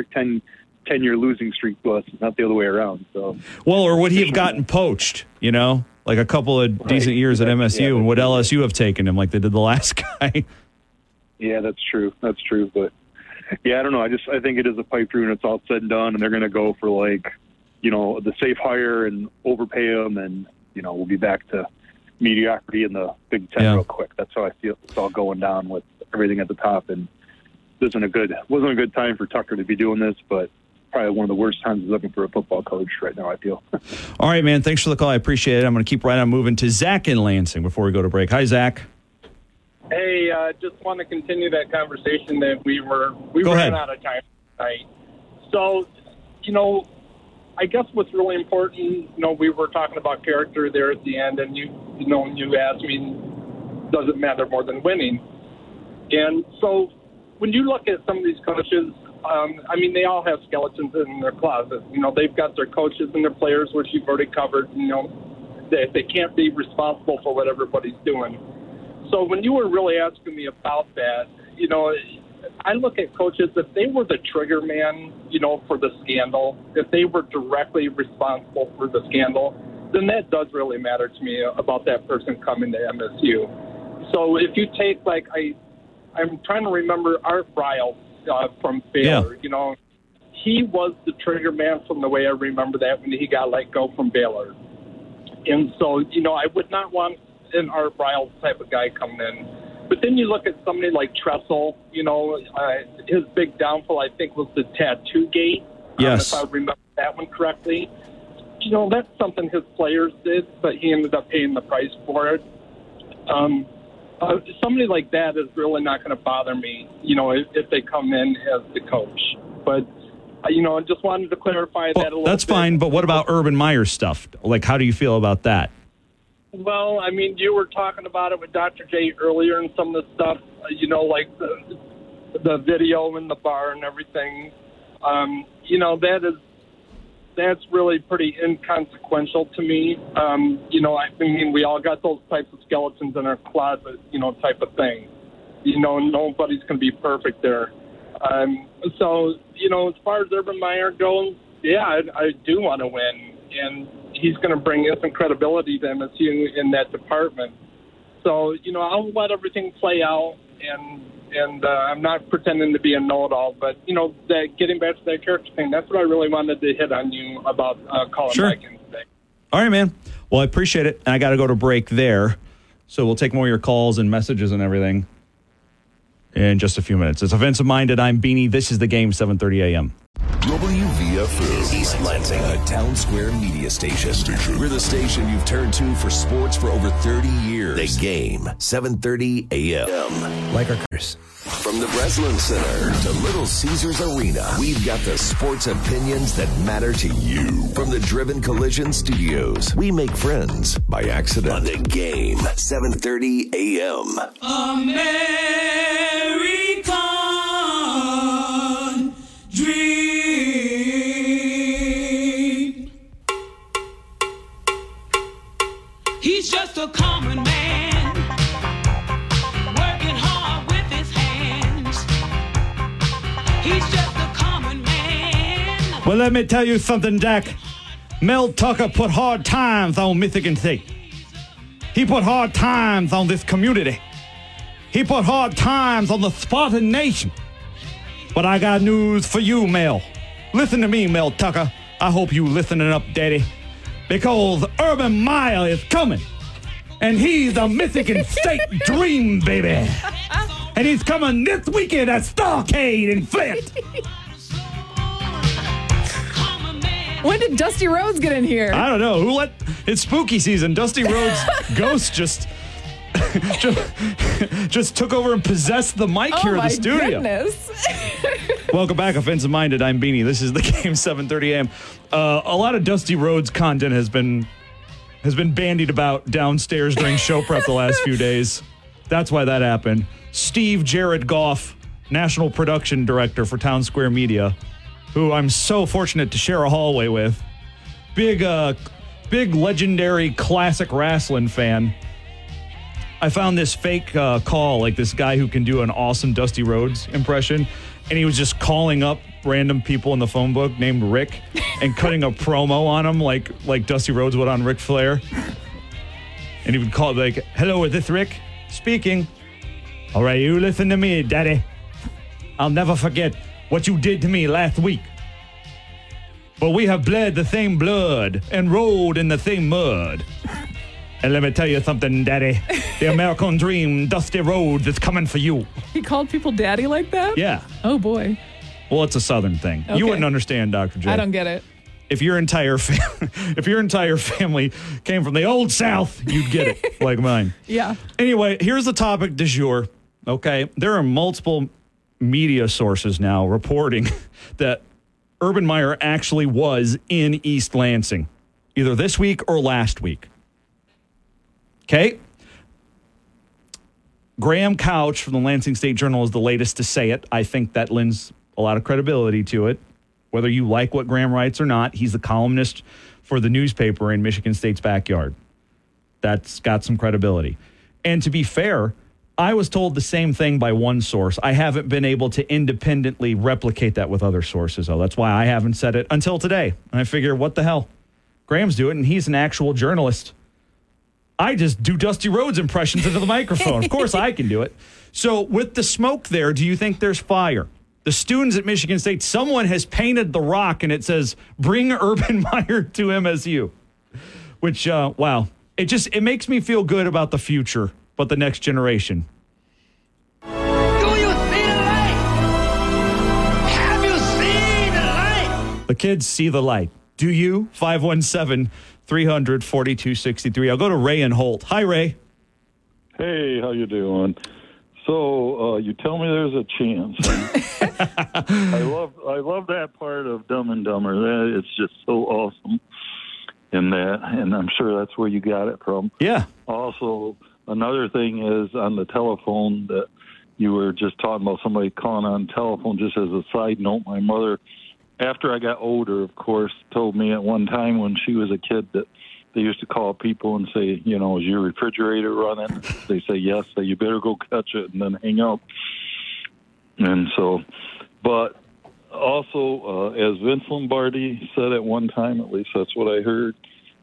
10-year losing streak to us, not the other way around. So, well, or would he have gotten poached? Like a couple of decent years at MSU, and would LSU have taken him like they did the last guy? Yeah, that's true. But yeah, I don't know. I think it is a pipe dream, and it's all said and done, and they're going to go for like, the safe hire and overpay them, and we'll be back to mediocrity in the Big Ten real quick. That's how I feel it's all going down with everything at the top, and wasn't a good time for Tucker to be doing this, but probably one of the worst times looking for a football coach right now, I feel. All right, man. Thanks for the call. I appreciate it. I'm going to keep right on moving to Zach in Lansing before we go to break. Hi, Zach. Hey, just want to continue that conversation that we ran out of time tonight. So, I guess what's really important, we were talking about character there at the end, and you asked me, does it matter more than winning? And so when you look at some of these coaches, they all have skeletons in their closet. They've got their coaches and their players, which you've already covered. They can't be responsible for what everybody's doing. So when you were really asking me about that, I look at coaches, if they were the trigger man, for the scandal, if they were directly responsible for the scandal, then that does really matter to me about that person coming to MSU. So if you take, I'm trying to remember Art Briles from Baylor. Yeah. He was the trigger man from the way I remember that when he got let go from Baylor. And so, I would not want an Art Briles type of guy coming in. But then you look at somebody like Tressel, his big downfall, I think, was the tattoo gate. Yes. If I remember that one correctly. That's something his players did, but he ended up paying the price for it. Somebody like that is really not going to bother me, if they come in as the coach. But, I just wanted to clarify that a little bit. That's fine, but what about Urban Meyer's stuff? Like, how do you feel about that? Well, you were talking about it with Dr. J earlier and some of the stuff, like the video in the bar and everything. That's really pretty inconsequential to me. We all got those types of skeletons in our closet, type of thing. Nobody's going to be perfect there. So, as far as Urban Meyer goes, yeah, I do want to win. And, he's going to bring instant credibility to MSU in that department. So, I'll let everything play out, and I'm not pretending to be a know-it-all, but, that getting back to that character thing, that's what I really wanted to hit on you about calling back in today. All right, man. Well, I appreciate it, and I got to go to break there. So we'll take more of your calls and messages and everything in just a few minutes. It's Offensive Minded. I'm Beanie. This is The Game, 7:30 a.m. WVFU East Lansing, a Town Square media station. We're the station you've turned to for sports for over 30 years. The Game, 7:30 a.m. Like our curse. From the Breslin Center to Little Caesars Arena, we've got the sports opinions that matter to you. From the Driven Collision Studios, we make friends by accident. On The Game, 7:30 a.m. American dream. He's just a common man, working hard with his hands. He's just a common man. Well, let me tell you something, Jack. Mel Tucker put hard times on Michigan State. He put hard times on this community. He put hard times on the Spartan Nation. But I got news for you, Mel. Listen to me, Mel Tucker. I hope you listening up, Daddy. Because Urban Meyer is coming. And he's a Michigan State dream, baby. And he's coming this weekend at Starcade in Flint. When did Dusty Rhodes get in here? I don't know. It's spooky season. Dusty Rhodes' ghost just took over and possessed the mic here in the studio. Goodness. Welcome back, Offensive Minded. I'm Beanie. This is The Game, 7:30 a.m. A lot of Dusty Rhodes content has been bandied about downstairs during show prep the last few days. That's why that happened. Steve Jared Goff, National Production Director for Town Square Media, who I'm so fortunate to share a hallway with. Big legendary classic wrestling fan. I found this fake call, like this guy who can do an awesome Dusty Rhodes impression, and he was just calling up random people in the phone book named Rick and cutting a promo on him like Dusty Rhodes would on Ric Flair. And he would call like, "Hello, is this Rick? Speaking. All right, you listen to me, Daddy. I'll never forget what you did to me last week. But we have bled the same blood and rolled in the same mud. And let me tell you something, Daddy. The American dream, Dusty Rhodes, is coming for you." He called people daddy like that? Yeah. Oh, boy. Well, it's a Southern thing. Okay. You wouldn't understand, Dr. J. I don't get it. If your entire family came from the Old South, you'd get it, like mine. Yeah. Anyway, here's the topic du jour. Okay, there are multiple media sources now reporting that Urban Meyer actually was in East Lansing, either this week or last week. Okay. Graham Couch from the Lansing State Journal is the latest to say it. I think that lends a lot of credibility to it. Whether you like what Graham writes or not, he's the columnist for the newspaper in Michigan State's backyard. That's got some credibility. And to be fair, I was told the same thing by one source. I haven't been able to independently replicate that with other sources, though. That's why I haven't said it until today. And I figure, what the hell? Graham's doing it, and he's an actual journalist. I just do Dusty Rhodes impressions into the microphone. Of course I can do it. So with the smoke there, do you think there's fire? The students at Michigan State, someone has painted the rock and it says, "Bring Urban Meyer to MSU." Which, wow. It makes me feel good about the future, but the next generation. Do you see the light? Have you seen the light? The kids see the light. Do you? 517-300-4263. I'll go to Ray and Holt. Hi, Ray. Hey, how you doing? So you tell me there's a chance. I love that part of Dumb and Dumber. It's just so awesome in that, and I'm sure that's where you got it from. Yeah. Also, another thing is on the telephone that you were just talking about somebody calling on telephone. Just as a side note, my mother, after I got older, of course, told me at one time when she was a kid that they used to call people and say, you know, "Is your refrigerator running?" They say yes, so you better go catch it and then hang up. And so, but also, as Vince Lombardi said at one time, at least that's what I heard,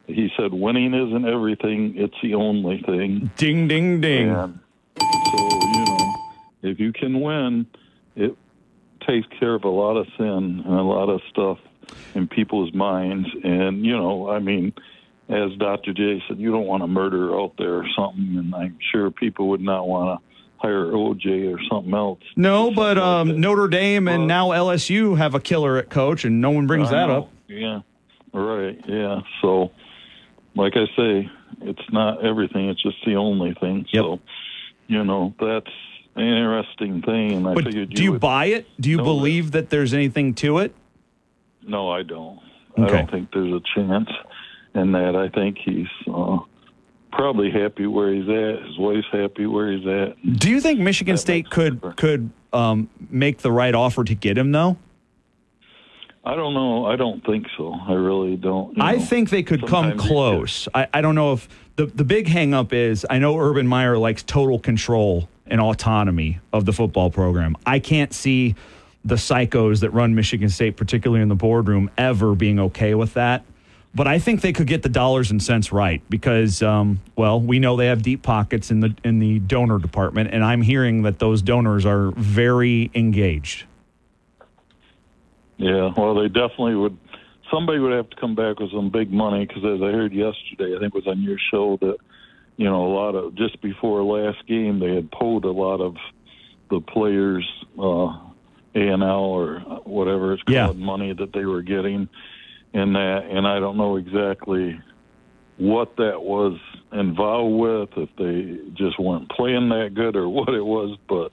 he said winning isn't everything, it's the only thing. Ding, ding, ding. And so, if you can win, it takes care of a lot of sin and a lot of stuff in people's minds. And, as Dr. J said, you don't want a murderer out there or something, and I'm sure people would not want to hire OJ or something else. No, but Notre Dame and now LSU have a killer at coach, and no one brings that up. Yeah, right, yeah. So, like I say, it's not everything, it's just the only thing. Yep. So, that's an interesting thing. And I figured do you buy it? Do you believe that there's anything to it? No, I don't. Okay. I don't think there's a chance in that. I think he's probably happy where he's at. His wife's happy where he's at. Do you think Michigan State could make the right offer to get him, though? I don't know. I don't think so. I really don't. I think they could come close. I don't know if the big hang up is, I know Urban Meyer likes total control and autonomy of the football program. I can't see the psychos that run Michigan State, particularly in the boardroom, ever being okay with that. But I think they could get the dollars and cents right because, we know they have deep pockets in the donor department, and I'm hearing that those donors are very engaged. Yeah, well, they definitely would. Somebody would have to come back with some big money because, as I heard yesterday, I think it was on your show that, a lot of, just before last game, they had pulled a lot of the players' A&L or whatever it's called, money that they were getting in that. And I don't know exactly what that was involved with, if they just weren't playing that good or what it was. But,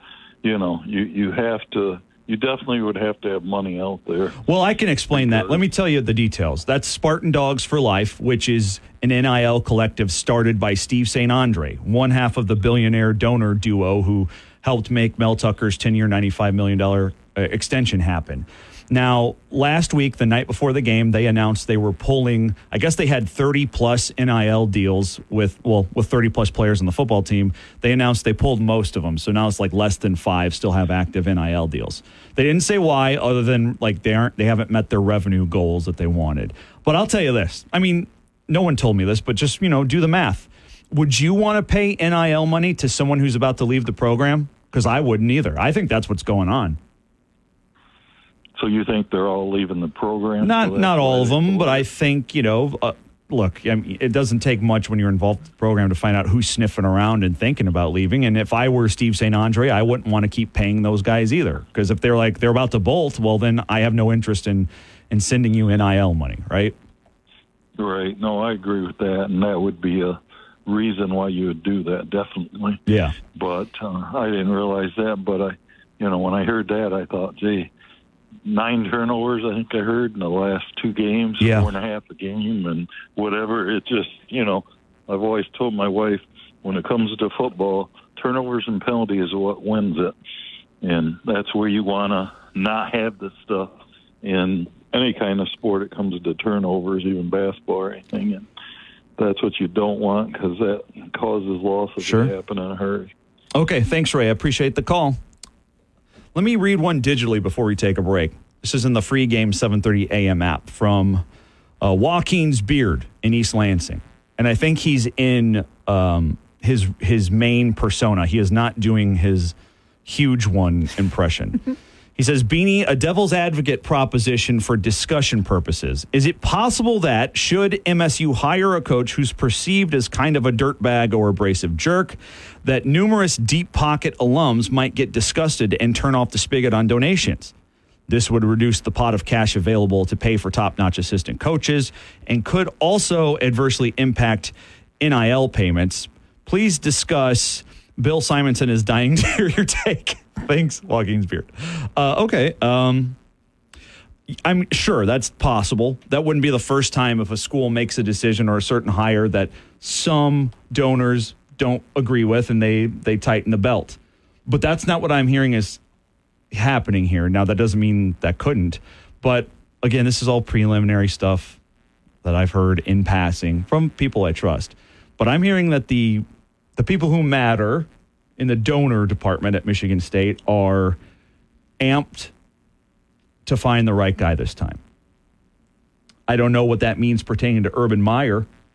you definitely would have to have money out there. Well, I can explain that. Let me tell you the details. That's Spartan Dogs for Life, which is an NIL collective started by Steve St. Andre, one half of the billionaire donor duo who helped make Mel Tucker's 10-year, $95 million extension happen. Now, last week, the night before the game, they announced they were pulling, I guess they had 30-plus NIL deals with 30-plus players on the football team. They announced they pulled most of them, so now it's like less than 5 still have active NIL deals. They didn't say why, other than they haven't met their revenue goals that they wanted. But I'll tell you this. I mean, no one told me this, but just, do the math. Would you want to pay NIL money to someone who's about to leave the program? Because I wouldn't either. I think that's what's going on. So you think they're all leaving the program? Not all of them, but I think, look, it doesn't take much when you're involved in the program to find out who's sniffing around and thinking about leaving. And if I were Steve St. Andre, I wouldn't want to keep paying those guys either. Because if they're about to bolt, well, then I have no interest in sending you NIL money, right? Right. No, I agree with that. And that would be a reason why you would do that, definitely. Yeah. But I didn't realize that. But, when I heard that, I thought, gee, 9 turnovers, I think I heard, in the last 2 games, 4.5 a game, and whatever. It just, I've always told my wife, when it comes to football, turnovers and penalties is what wins it. And that's where you want to not have this stuff in any kind of sport. It comes to turnovers, even basketball or anything. And that's what you don't want because that causes losses to happen in a hurry. Okay, thanks, Ray. I appreciate the call. Let me read one digitally before we take a break. This is in the free game 7:30 a.m. app from Joaquin's Beard in East Lansing. And I think he's in his main persona. He is not doing his huge one impression. He says, Beanie, a devil's advocate proposition for discussion purposes. Is it possible that, should MSU hire a coach who's perceived as kind of a dirtbag or abrasive jerk, that numerous deep pocket alums might get disgusted and turn off the spigot on donations? This would reduce the pot of cash available to pay for top-notch assistant coaches and could also adversely impact NIL payments. Please discuss. Bill Simonson is dying to hear your take. Thanks, Joaquin's Beard. Okay. I'm sure that's possible. That wouldn't be the first time if a school makes a decision or a certain hire that some donors don't agree with and they tighten the belt. But that's not what I'm hearing is happening here. Now, that doesn't mean that couldn't. But, again, this is all preliminary stuff that I've heard in passing from people I trust. But I'm hearing that the people who matter in the donor department at Michigan State are amped to find the right guy this time. I don't know what that means pertaining to Urban Meyer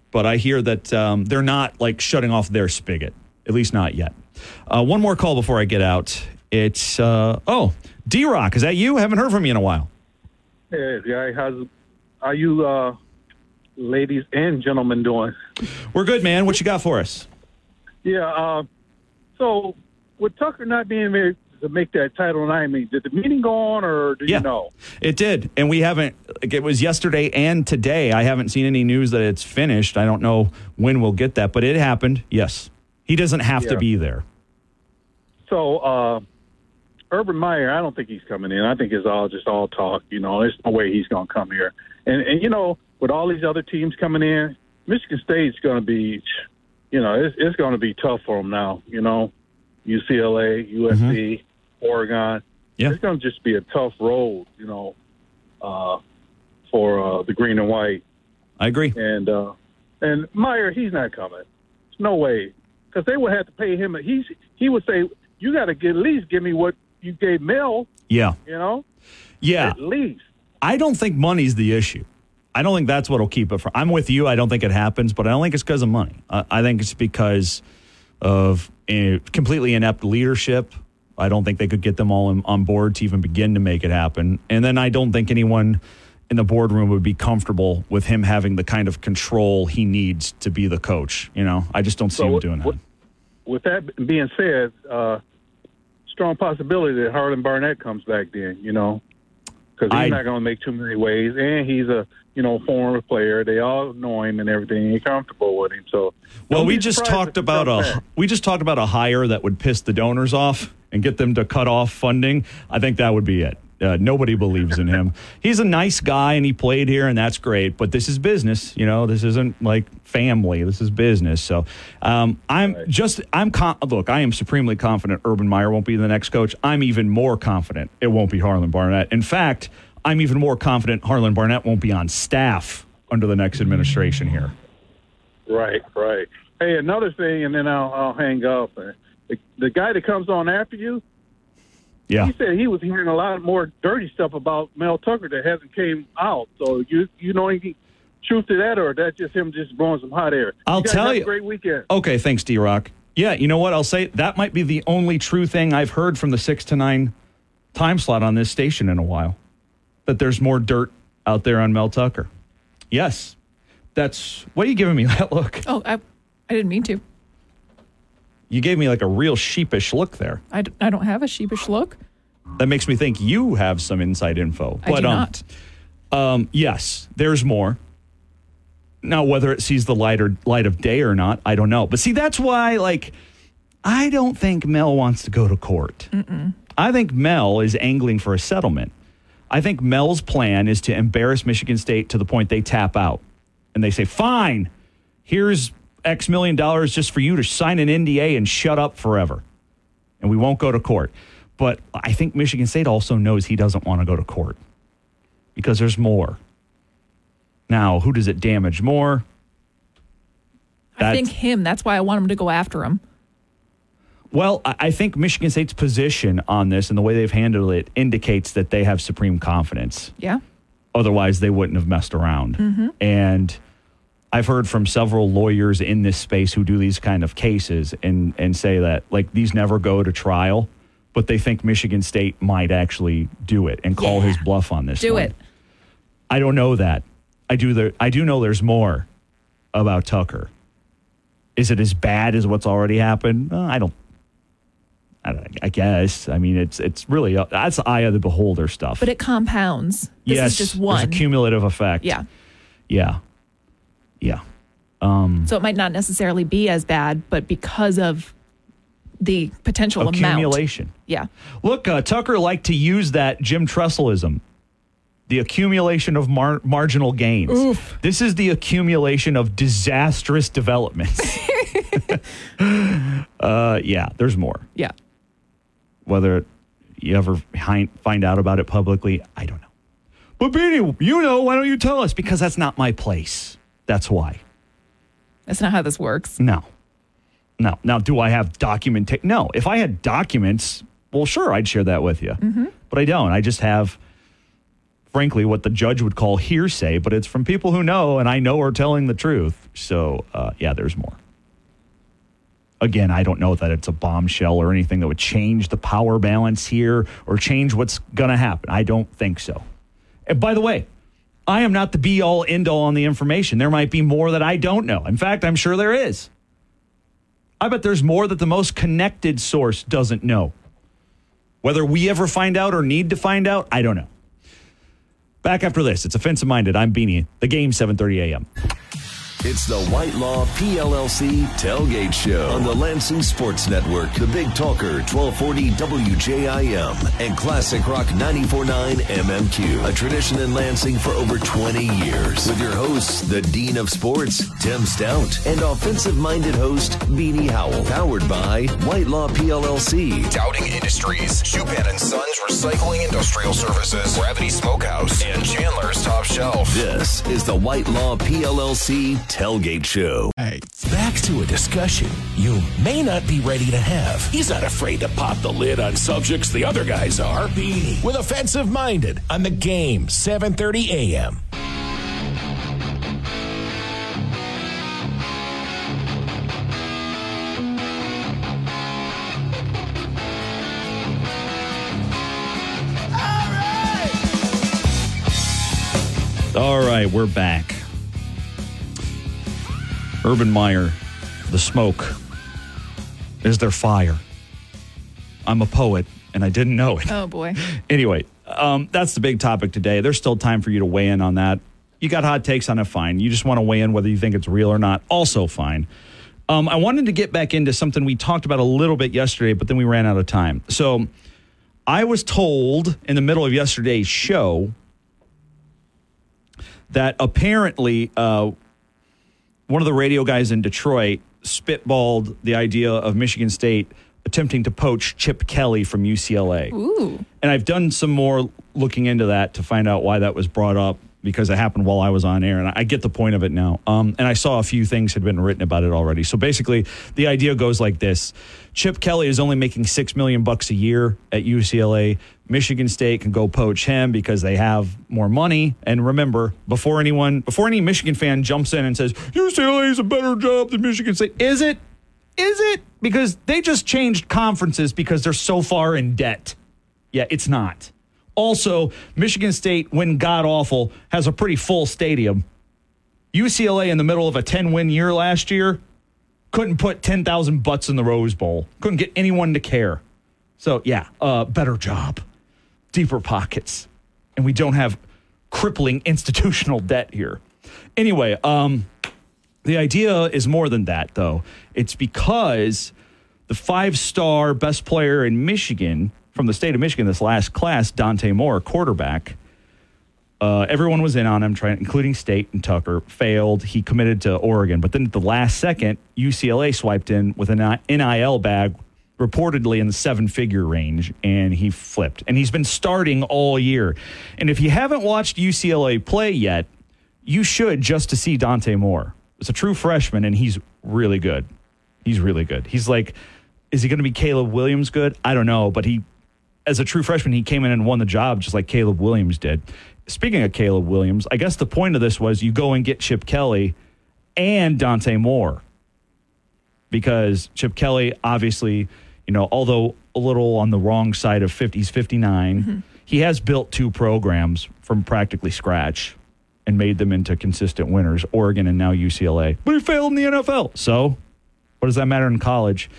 but I hear that they're not like shutting off their spigot, at least not yet. One more call before I get out. It's D-Rock. Is that you? I haven't heard from you in a while. Hey, guy, how you ladies and gentlemen doing? We're good, man. What you got for us? Yeah. So with Tucker not being able to make that Title IX meeting, did the meeting go on, or do you know? It did, and we haven't. It was yesterday and today. I haven't seen any news that it's finished. I don't know when we'll get that, but it happened. Yes, he doesn't have to be there. So Urban Meyer, I don't think he's coming in. I think it's all talk. You know, there's no way he's going to come here. And you know, with all these other teams coming in, Michigan State's going to be, you know, it's going to be tough for them now. You know, UCLA, USC, Oregon. Yeah. It's going to just be a tough road, you know, for the green and white. I agree. And Meyer, he's not coming. There's no way, because they would have to pay him. He would say, you got to at least give me what you gave Mel. Yeah. You know? Yeah. At least. I don't think money's the issue. I don't think that's what'll keep it from. I'm with you. I don't think it happens, but I don't think it's because of money. I think it's because of completely inept leadership. I don't think they could get them all on board to even begin to make it happen. And then I don't think anyone in the boardroom would be comfortable with him having the kind of control he needs to be the coach. You know, I just don't see him doing that. With that being said, strong possibility that Harlan Barnett comes back then, you know, because he's not going to make too many waves, and he's a former player. They all know him and everything. He's comfortable with him. So, well, we just talked about a hire that would piss the donors off and get them to cut off funding. I think that would be it. Nobody believes in him. He's a nice guy, and he played here, and that's great. But this is business, you know. This isn't like family. This is business. So look, I am supremely confident Urban Meyer won't be the next coach. I'm even more confident it won't be Harlan Barnett. In fact, I'm even more confident Harlan Barnett won't be on staff under the next administration here. Right. Hey, another thing, and then I'll hang up. The guy that comes on after you, yeah, he said he was hearing a lot more dirty stuff about Mel Tucker that hasn't came out. So you know any truth to that, or that's just him just blowing some hot air? I'll tell you. Have a great weekend. Okay, thanks, D-Rock. Yeah, you know what? I'll say that might be the only true thing I've heard from the 6 to 9 time slot on this station in a while. That there's more dirt out there on Mel Tucker. Yes, that's. What are you giving me that look? Oh, I didn't mean to. You gave me like a real sheepish look there. I don't have a sheepish look. That makes me think you have some inside info. I do not. Yes, there's more. Now, whether it sees the light of day or not, I don't know. But see, that's why, like, I don't think Mel wants to go to court. Mm-mm. I think Mel is angling for a settlement. I think Mel's plan is to embarrass Michigan State to the point they tap out. And they say, fine, here's X million dollars just for you to sign an NDA and shut up forever. And we won't go to court. But I think Michigan State also knows he doesn't want to go to court because there's more. Now, who does it damage more? I think him. That's why I want him to go after him. Well, I think Michigan State's position on this and the way they've handled it indicates that they have supreme confidence. Yeah. Otherwise, they wouldn't have messed around. Mm-hmm. And I've heard from several lawyers in this space who do these kind of cases and say that, like, these never go to trial, but they think Michigan State might actually do it and call his bluff on this. Do one. it. I don't know that. I do know there's more about Tucker. Is it as bad as what's already happened? I guess. I mean, it's really that's the eye of the beholder stuff. But it compounds. This is just one. There's a cumulative effect. Yeah. So it might not necessarily be as bad, but because of the potential accumulation. Amount. Yeah. Look, Tucker liked to use that Jim Tressellism. The accumulation of marginal gains. Oof. This is the accumulation of disastrous developments. There's more. Yeah. Whether you ever find out about it publicly, I don't know. But Beanie, you know, why don't you tell us? Because that's not my place. That's why. That's not how this works. No. Now, do I have documentation? No. If I had documents, well, sure, I'd share that with you. Mm-hmm. But I don't. I just have frankly, what the judge would call hearsay, but it's from people who know, and I know are telling the truth. So, yeah, there's more. Again, I don't know that it's a bombshell or anything that would change the power balance here or change what's going to happen. I don't think so. And by the way, I am not the be-all, end-all on the information. There might be more that I don't know. In fact, I'm sure there is. I bet there's more that the most connected source doesn't know. Whether we ever find out or need to find out, I don't know. Back after this, it's Offensive Minded. I'm Beanie. The Game, 7:30 a.m. It's the Whitelaw PLLC Tailgate Show on the Lansing Sports Network, the Big Talker, 1240 WJIM, and Classic Rock 94.9 MMQ. A tradition in Lansing for over 20 years. With your hosts, the Dean of Sports, Tim Stout, and offensive-minded host, Beanie Howell. Powered by Whitelaw PLLC, Dowding Industries, Shupan & Sons Recycling Industrial Services, Gravity Smokehouse, and Chandler's Top Shelf. This is the Whitelaw PLLC Tailgate Show. Hey, back to a discussion you may not be ready to have. He's not afraid to pop the lid on subjects the other guys are. Beanie with Offensive Minded on the Game, 7:30 a.m. All right, we're back. Urban Meyer, the smoke is their fire. I'm a poet, and I didn't know it. Oh, boy. Anyway, that's the big topic today. There's still time for you to weigh in on that. You got hot takes on it, fine. You just want to weigh in whether you think it's real or not, also fine. I wanted to get back into something we talked about a little bit yesterday, but then we ran out of time. So I was told in the middle of yesterday's show that apparently one of the radio guys in Detroit spitballed the idea of Michigan State attempting to poach Chip Kelly from UCLA. Ooh. And I've done some more looking into that to find out why that was brought up, because it happened while I was on air, and I get the point of it now. And I saw a few things had been written about it already. So basically, the idea goes like this. Chip Kelly is only making $6 million a year at UCLA. Michigan State can go poach him because they have more money. And remember, before any Michigan fan jumps in and says, UCLA is a better job than Michigan State, is it? Is it? Because they just changed conferences because they're so far in debt. Yeah, it's not. Also, Michigan State, when god-awful, has a pretty full stadium. UCLA, in the middle of a 10-win year last year, couldn't put 10,000 butts in the Rose Bowl. Couldn't get anyone to care. So, yeah, better job. Deeper pockets. And we don't have crippling institutional debt here. Anyway, the idea is more than that, though. It's because the 5-star best player in Michigan, from the state of Michigan, this last class, Dante Moore, quarterback, everyone was in on him, including State and Tucker, failed. He committed to Oregon. But then at the last second, UCLA swiped in with an NIL bag, reportedly in the 7-figure range, and he flipped. And he's been starting all year. And if you haven't watched UCLA play yet, you should, just to see Dante Moore. It's a true freshman, and he's really good. He's really good. He's like, is he going to be Caleb Williams good? I don't know, but as a true freshman, he came in and won the job just like Caleb Williams did. Speaking of Caleb Williams, I guess the point of this was you go and get Chip Kelly and Dante Moore, because Chip Kelly, obviously, although a little on the wrong side of 50, he's 59, he has built 2 programs from practically scratch and made them into consistent winners, Oregon and now UCLA. But he failed in the NFL. So what does that matter in college?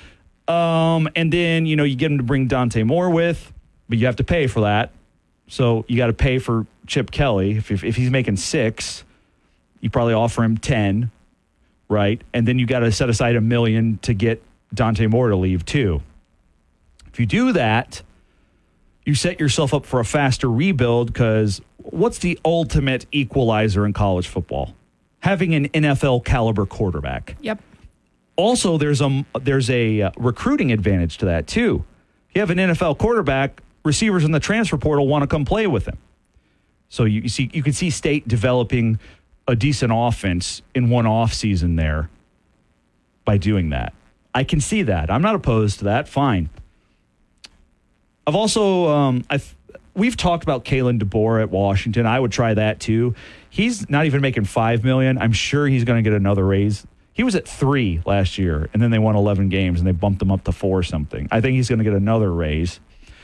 And then, you get him to bring Dante Moore with, but you have to pay for that. So you got to pay for Chip Kelly. If he's making 6, you probably offer him 10, right? And then you got to set aside $1 million to get Dante Moore to leave too. If you do that, you set yourself up for a faster rebuild, because what's the ultimate equalizer in college football? Having an NFL caliber quarterback. Yep. Also, there's a recruiting advantage to that too. You have an NFL quarterback, receivers in the transfer portal want to come play with him. So you can see State developing a decent offense in one off season there by doing that. I can see that. I'm not opposed to that. Fine. I've also we've talked about Kalen DeBoer at Washington. I would try that too. He's not even making $5 million. I'm sure he's going to get another raise. He was at 3 last year, and then they won 11 games, and they bumped him up to 4 something. I think he's going to get another raise.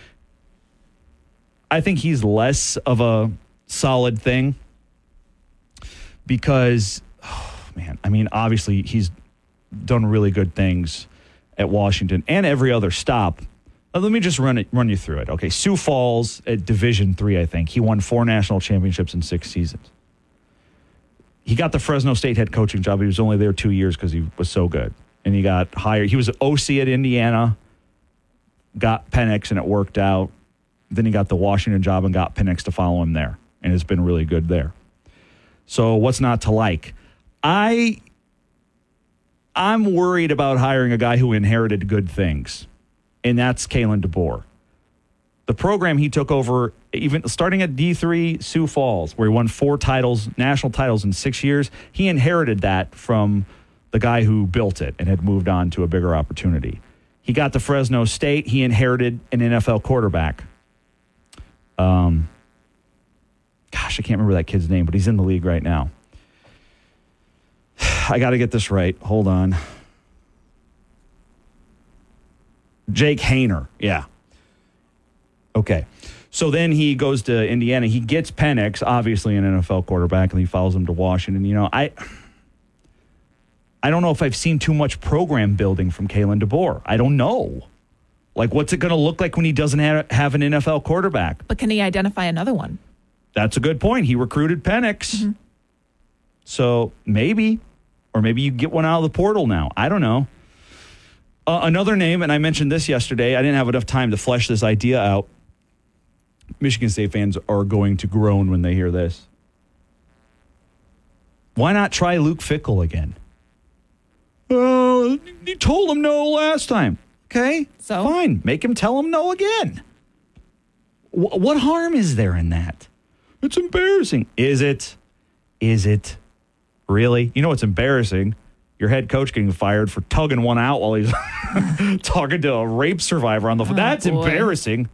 I think he's less of a solid thing because, obviously he's done really good things at Washington and every other stop. Let me just run you through it. Okay, Sioux Falls at Division III, I think. He won 4 national championships in 6 seasons. He got the Fresno State head coaching job. He was only there 2 years because he was so good. And he got hired. He was an OC at Indiana, got Penix, and it worked out. Then he got the Washington job and got Penix to follow him there. And it's been really good there. So what's not to like? I'm worried about hiring a guy who inherited good things, and that's Kalen DeBoer. The program he took over, even starting at D3 Sioux Falls, where he won 4 titles, national titles in 6 years, he inherited that from the guy who built it and had moved on to a bigger opportunity. He got to Fresno State. He inherited an NFL quarterback. I can't remember that kid's name, but he's in the league right now. I got to get this right. Hold on. Jake Haener. Yeah. Okay. So then he goes to Indiana. He gets Penix, obviously an NFL quarterback, and he follows him to Washington. I don't know if I've seen too much program building from Kalen DeBoer. I don't know. Like, what's it going to look like when he doesn't have an NFL quarterback? But can he identify another one? That's a good point. He recruited Penix. Mm-hmm. So maybe. Or maybe you get one out of the portal now. I don't know. Another name, and I mentioned this yesterday. I didn't have enough time to flesh this idea out. Michigan State fans are going to groan when they hear this. Why not try Luke Fickell again? You told him no last time. Okay, so fine. Make him tell him no again. What harm is there in that? It's embarrassing. Is it? Is it? Really? You know what's embarrassing? Your head coach getting fired for tugging one out while he's talking to a rape survivor on the phone. That's boy. Embarrassing.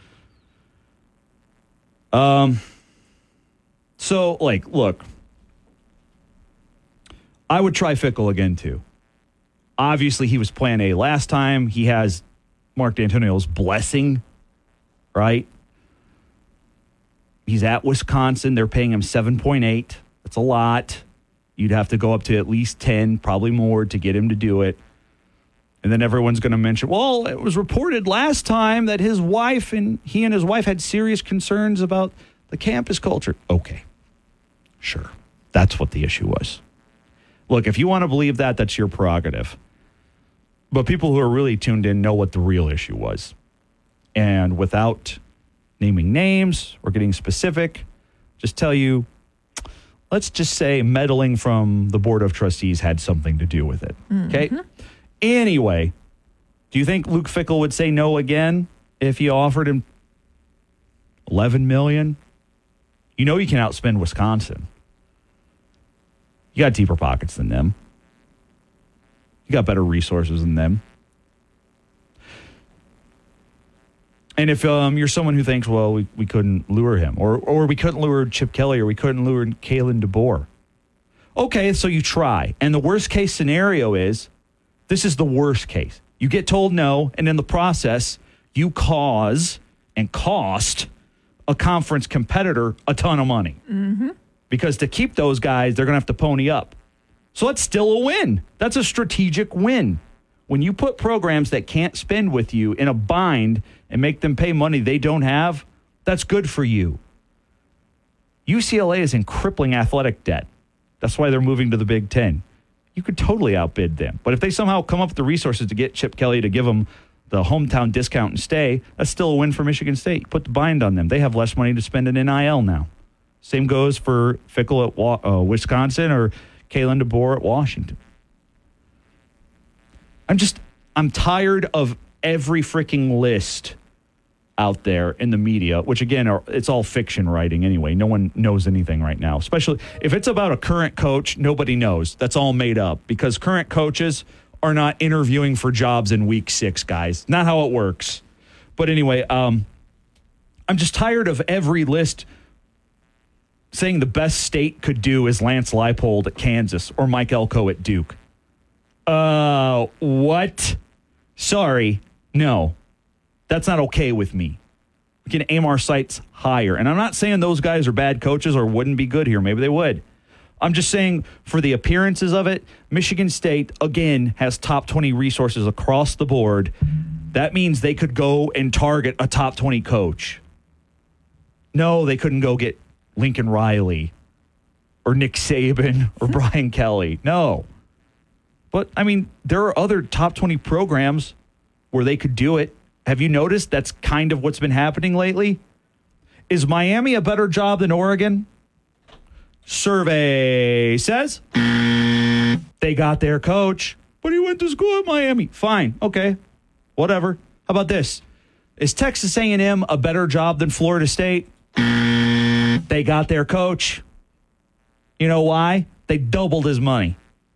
So, look. I would try Fickell again, too. Obviously, he was plan A last time. He has Mark D'Antonio's blessing, right? He's at Wisconsin. They're paying him $7.8. That's a lot. You'd have to go up to at least 10, probably more, to get him to do it. And then everyone's going to mention, well, it was reported last time that he and his wife had serious concerns about the campus culture. Okay, sure. That's what the issue was. Look, if you want to believe that, that's your prerogative. But people who are really tuned in know what the real issue was. And without naming names or getting specific, just tell you, let's just say meddling from the Board of Trustees had something to do with it. Okay? Mm-hmm. Anyway, do you think Luke Fickell would say no again if you offered him $11 million? You know you can outspend Wisconsin. You got deeper pockets than them. You got better resources than them. And if you're someone who thinks, well, we couldn't lure him, or we couldn't lure Chip Kelly, or we couldn't lure Kalen DeBoer. Okay, so you try. And the worst case scenario is, this is the worst case. You get told no, and in the process, you cause and cost a conference competitor a ton of money. Mm-hmm. Because to keep those guys, they're going to have to pony up. So that's still a win. That's a strategic win. When you put programs that can't spend with you in a bind and make them pay money they don't have, that's good for you. UCLA is in crippling athletic debt. That's why they're moving to the Big Ten. You could totally outbid them. But if they somehow come up with the resources to get Chip Kelly to give them the hometown discount and stay, that's still a win for Michigan State. Put the bind on them. They have less money to spend in NIL now. Same goes for Fickell at Wisconsin or Kalen DeBoer at Washington. I'm tired of every freaking list out there in the media, which again, it's all fiction writing anyway. No one knows anything right now, especially if it's about a current coach. Nobody knows. That's all made up because current coaches are not interviewing for jobs in week 6, guys. Not how it works. But anyway, I'm I'm just tired of every list saying the best State could do is Lance Leipold at Kansas or Mike Elko at Duke. What? Sorry. No. That's not okay with me. We can aim our sights higher. And I'm not saying those guys are bad coaches or wouldn't be good here. Maybe they would. I'm just saying for the appearances of it, Michigan State, again, has top 20 resources across the board. That means they could go and target a top 20 coach. No, they couldn't go get Lincoln Riley or Nick Saban or Brian Kelly. No. But, I mean, there are other top 20 programs where they could do it. Have you noticed that's kind of what's been happening lately? Is Miami a better job than Oregon? Survey says they got their coach, but he went to school at Miami. Fine. Okay. Whatever. How about this? Is Texas A&M a better job than Florida State? They got their coach. You know why? They doubled his money.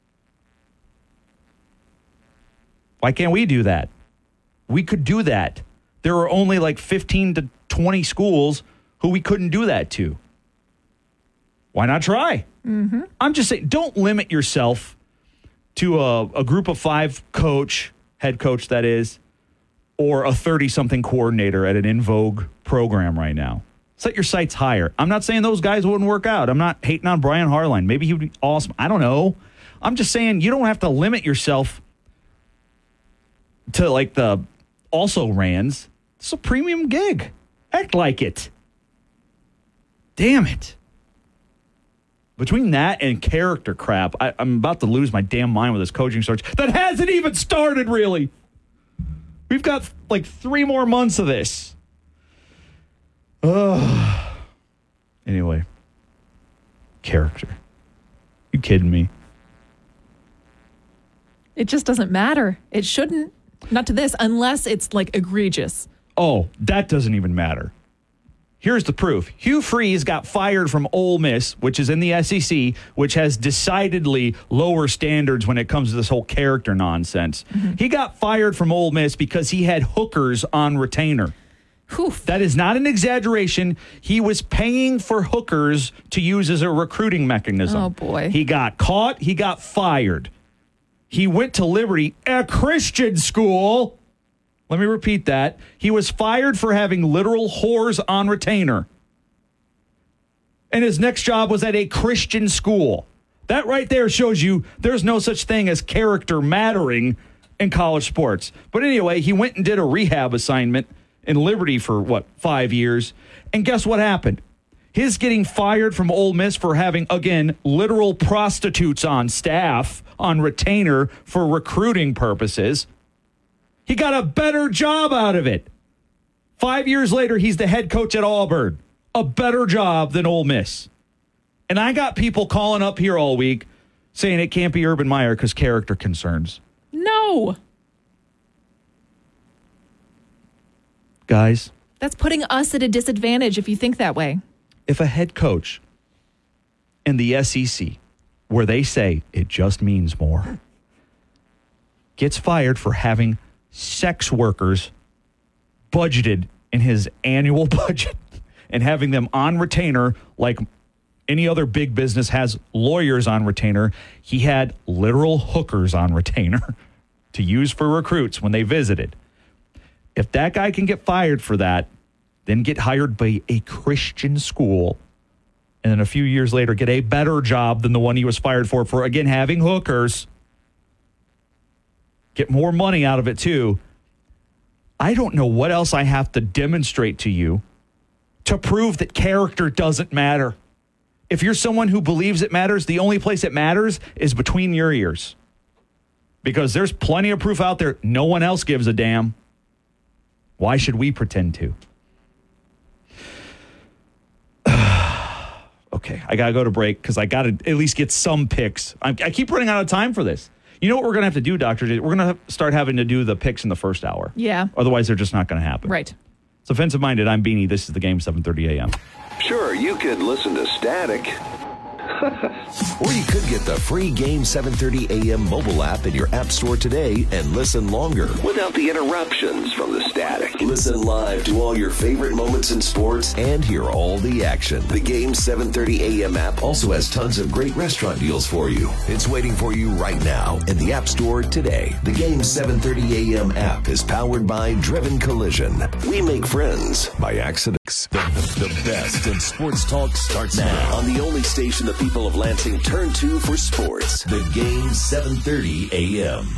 Why can't we do that? We could do that. There are only like 15 to 20 schools who we couldn't do that to. Why not try? Mm-hmm. I'm just saying, don't limit yourself to a group of 5 coach, head coach that is, or a 30-something coordinator at an in vogue program right now. Set your sights higher. I'm not saying those guys wouldn't work out. I'm not hating on Brian Harline. Maybe he would be awesome. I don't know. I'm just saying you don't have to limit yourself to like the also rans. It's a premium gig. Act like it. Damn it. Between that and character crap, I'm about to lose my damn mind with this coaching search that hasn't even started, really. We've got like 3 more months of this. Anyway. Character. You kidding me? It just doesn't matter. It shouldn't. Not to this, unless it's like egregious. Oh, that doesn't even matter. Here's the proof. Hugh Freeze got fired from Ole Miss, which is in the SEC, which has decidedly lower standards when it comes to this whole character nonsense. Mm-hmm. He got fired from Ole Miss because he had hookers on retainer. Oof. That is not an exaggeration. He was paying for hookers to use as a recruiting mechanism. Oh, boy. He got caught. He got fired. He went to Liberty, a Christian school. Let me repeat that. He was fired for having literal whores on retainer. And his next job was at a Christian school. That right there shows you there's no such thing as character mattering in college sports. But anyway, he went and did a rehab assignment in Liberty for, 5 years. And guess what happened? His getting fired from Ole Miss for having, again, literal prostitutes on staff, on retainer for recruiting purposes. He got a better job out of it. 5 years later, he's the head coach at Auburn. A better job than Ole Miss. And I got people calling up here all week saying it can't be Urban Meyer because character concerns. No. Guys. That's putting us at a disadvantage if you think that way. If a head coach in the SEC, where they say it just means more, gets fired for having sex workers budgeted in his annual budget and having them on retainer like any other big business has lawyers on retainer, he had literal hookers on retainer to use for recruits when they visited. If that guy can get fired for that, then get hired by a Christian school, and then a few years later get a better job than the one he was fired for again, having hookers, get more money out of it too. I don't know what else I have to demonstrate to you to prove that character doesn't matter. If you're someone who believes it matters, the only place it matters is between your ears. Because there's plenty of proof out there. No one else gives a damn. Why should we pretend to? Okay, I got to go to break because I got to at least get some picks. I keep running out of time for this. You know what we're going to have to do, Dr. J? We're going to start having to do the picks in the first hour. Yeah. Otherwise, they're just not going to happen. Right. It's Offensive Minded. I'm Beanie. This is the game, 7:30 a.m. Sure, you could listen to static, Or you could get the free Game 730 AM mobile app in your app store today and listen longer without the interruptions from the static. Listen live to all your favorite moments in sports and hear all the action. The Game 730 AM app also has tons of great restaurant deals for you. It's waiting for you right now in the app store today. The Game 730 AM app is powered by Driven Collision. We make friends by accident. The best in sports talk starts now on the only station the people of Lansing turn to for sports. The Game 730 AM.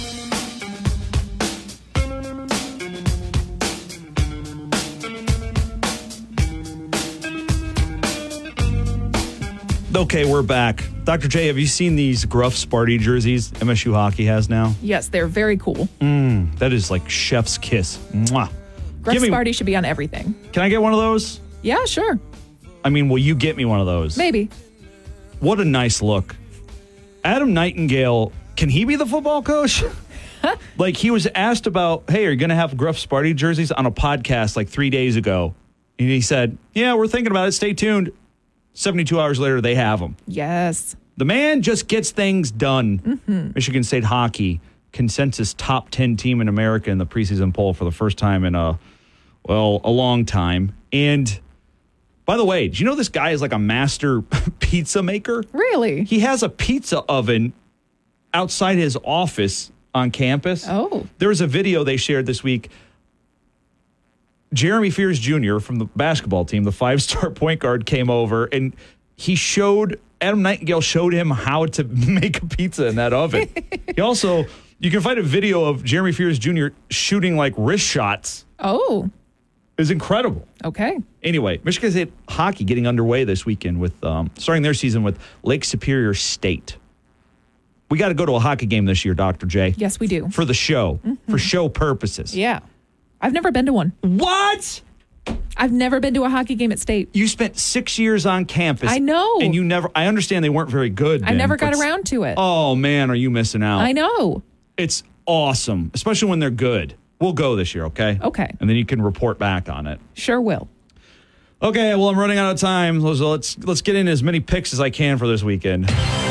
Okay, we're back. Dr. J, have you seen these Gruff Sparty jerseys MSU hockey has now? Yes, they're very cool. That is like chef's kiss. Mwah. Gruff Sparty should be on everything. Can I get one of those? Yeah, sure. I mean, will you get me one of those? Maybe. What a nice look. Adam Nightingale, can he be the football coach? Like, he was asked about, hey, are you going to have Gruff Sparty jerseys on a podcast like 3 days ago? And he said, yeah, we're thinking about it. Stay tuned. 72 hours later, they have them. Yes. The man just gets things done. Mm-hmm. Michigan State hockey, consensus top 10 team in America in the preseason poll for the first time in a long time. And by the way, do you know this guy is like a master pizza maker? Really? He has a pizza oven outside his office on campus. Oh. There was a video they shared this week. Jeremy Fears Jr. from the basketball team, the 5-star point guard, came over and Adam Nightingale showed him how to make a pizza in that oven. You can find a video of Jeremy Fears Jr. shooting like wrist shots. Oh. It's incredible. Okay. Anyway, Michigan State hockey getting underway this weekend with starting their season with Lake Superior State. We got to go to a hockey game this year, Dr. J. Yes, we do. For the show, for show purposes. Yeah. I've never been to one. What? I've never been to a hockey game at State. You spent 6 years on campus. I know. And I understand they weren't very good. I never got around to it. Oh, man, are you missing out? I know. It's awesome, especially when they're good. We'll go this year, okay? Okay. And then you can report back on it. Sure will. Okay, well, I'm running out of time. So let's get in as many picks as I can for this weekend.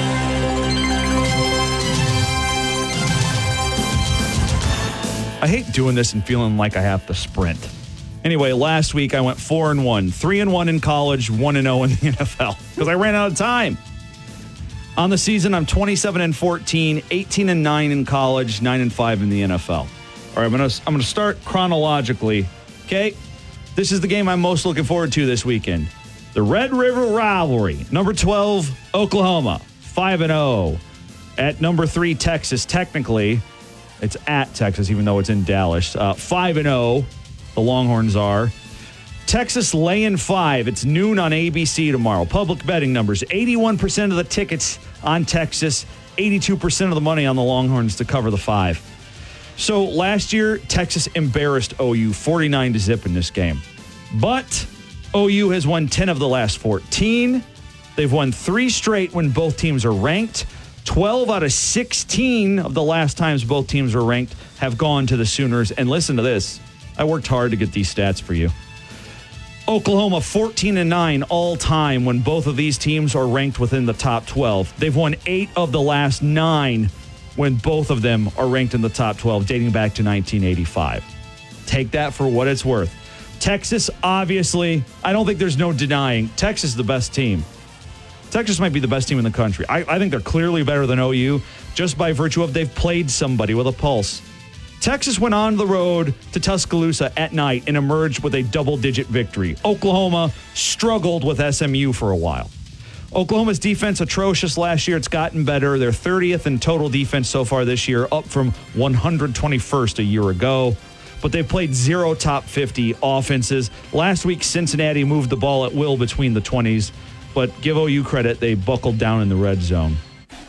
I hate doing this and feeling like I have to sprint. Anyway, last week I went 4-1, 3-1 in college, 1-0 in the NFL because I ran out of time. On the season, I'm 27-14, 18-9 in college, 9-5 in the NFL. All right, I'm gonna start chronologically. Okay, this is the game I'm most looking forward to this weekend. The Red River Rivalry. Number 12, Oklahoma, 5-0. At number 3, Texas. Technically, it's at Texas, even though it's in Dallas. 5-0, the Longhorns are. Texas laying 5. It's noon on ABC tomorrow. Public betting numbers. 81% of the tickets on Texas. 82% of the money on the Longhorns to cover the 5. So last year, Texas embarrassed OU 49-0 in this game. But OU has won 10 of the last 14. They've won 3 straight when both teams are ranked. 12 out of 16 of the last times both teams were ranked have gone to the Sooners. And listen to this. I worked hard to get these stats for you. Oklahoma 14-9 all time when both of these teams are ranked within the top 12. They've won 8 of the last 9 when both of them are ranked in the top 12, dating back to 1985. Take that for what it's worth. Texas, obviously, I don't think there's no denying, Texas is the best team. Texas might be the best team in the country. I think they're clearly better than OU just by virtue of they've played somebody with a pulse. Texas went on the road to Tuscaloosa at night and emerged with a double-digit victory. Oklahoma struggled with SMU for a while. Oklahoma's defense atrocious last year. It's gotten better. They're 30th in total defense so far this year, up from 121st a year ago. But they played 0 top 50 offenses. Last week, Cincinnati moved the ball at will between the 20s. But give OU credit, they buckled down in the red zone.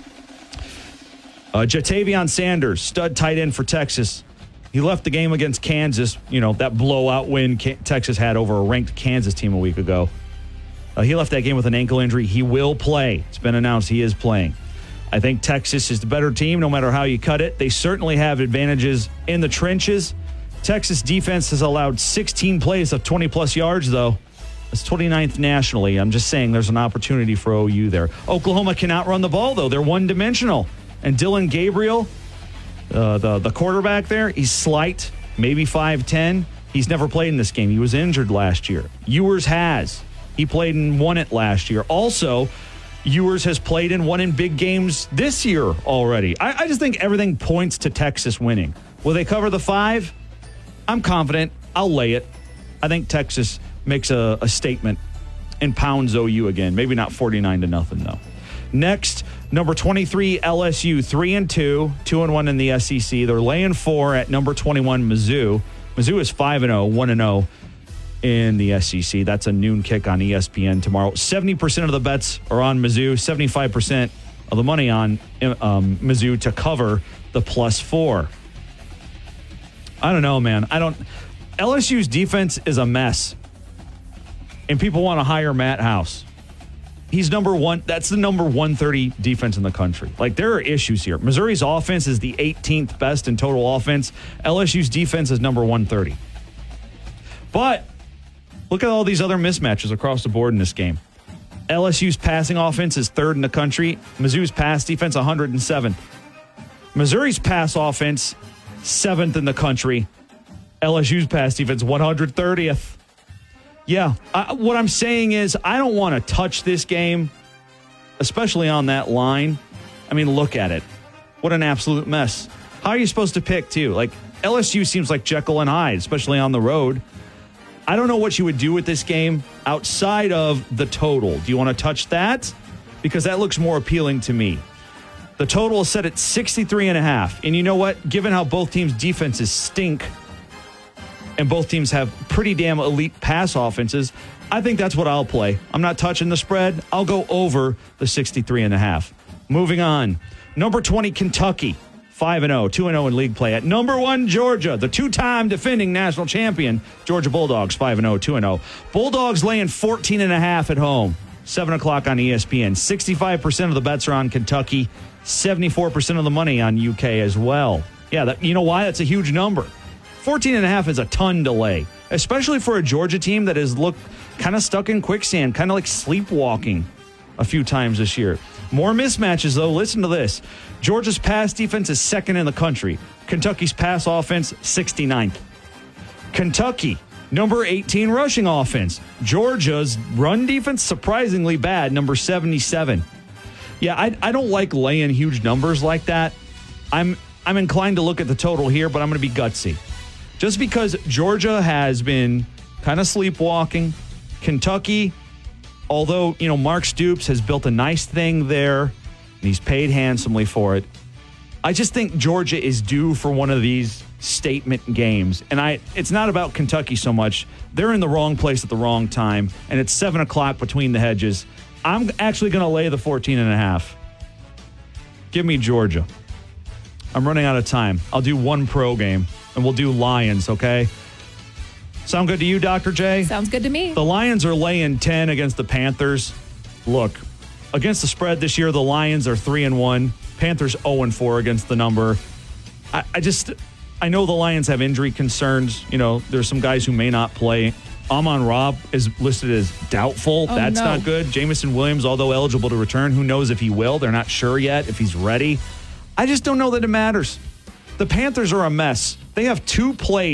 Jatavion Sanders, stud tight end for Texas. He left the game against Kansas, that blowout win Texas had over a ranked Kansas team a week ago. He left that game with an ankle injury. He will play. It's been announced he is playing. I think Texas is the better team no matter how you cut it. They certainly have advantages in the trenches. Texas defense has allowed 16 plays of 20-plus yards, though. It's 29th nationally. I'm just saying there's an opportunity for OU there. Oklahoma cannot run the ball, though. They're one-dimensional. And Dylan Gabriel, the quarterback there, he's slight, maybe 5'10". He's never played in this game. He was injured last year. Ewers has. He played and won it last year. Also, Ewers has played and won in big games this year already. I just think everything points to Texas winning. Will they cover the 5? I'm confident. I'll lay it. I think Texas makes a statement and pounds OU again. Maybe not 49-0, though. Next, number 23, LSU, 3-2, 2-1 in the SEC. They're laying 4 at number 21, Mizzou. Mizzou is 5-0, 1-0 in the SEC. That's a noon kick on ESPN tomorrow. 70% of the bets are on Mizzou. 75% of the money on Mizzou to cover the +4. I don't know, man. LSU's defense is a mess. And people want to hire Matt House. He's number one. That's the number 130 defense in the country. Like, there are issues here. Missouri's offense is the 18th best in total offense. LSU's defense is number 130. But look at all these other mismatches across the board in this game. LSU's passing offense is 3rd in the country. Mizzou's pass defense, 107th. Missouri's pass offense, 7th in the country. LSU's pass defense, 130th. Yeah, what I'm saying is I don't want to touch this game, especially on that line. I mean, look at it. What an absolute mess. How are you supposed to pick, too? Like, LSU seems like Jekyll and Hyde, especially on the road. I don't know what you would do with this game outside of the total. Do you want to touch that? Because that looks more appealing to me. The total is set at 63.5. And you know what? Given how both teams' defenses stink, and both teams have pretty damn elite pass offenses, I think that's what I'll play. I'm not touching the spread. I'll go over the 63.5. Moving on. Number 20, Kentucky, 5-0, 2-0 in league play. At number 1, Georgia, the 2-time defending national champion, Georgia Bulldogs, 5-0, 2-0. Bulldogs laying 14.5 at home, 7 o'clock on ESPN. 65% of the bets are on Kentucky, 74% of the money on UK as well. Yeah, you know why? That's a huge number. 14.5 is a ton to lay, especially for a Georgia team that has looked kind of stuck in quicksand, kind of like sleepwalking a few times this year. More mismatches, though. Listen to this. Georgia's pass defense is 2nd in the country. Kentucky's pass offense, 69th. Kentucky, number 18 rushing offense. Georgia's run defense, surprisingly bad, number 77. Yeah, I don't like laying huge numbers like that. I'm inclined to look at the total here, but I'm going to be gutsy. Just because Georgia has been kind of sleepwalking, Kentucky, although, Mark Stoops has built a nice thing there, and he's paid handsomely for it, I just think Georgia is due for one of these statement games. And it's not about Kentucky so much. They're in the wrong place at the wrong time, and it's 7 o'clock between the hedges. I'm actually going to lay the 14.5. Give me Georgia. I'm running out of time. I'll do one pro game. And we'll do Lions, okay? Sound good to you, Dr. J? Sounds good to me. The Lions are laying 10 against the Panthers. Look, against the spread this year, the Lions are 3-1. Panthers 0-4 against the number. I know the Lions have injury concerns. There's some guys who may not play. Amon-Ra is listed as doubtful. That's not good. Jamison Williams, although eligible to return, who knows if he will. They're not sure yet if he's ready. I just don't know that it matters. The Panthers are a mess. They have two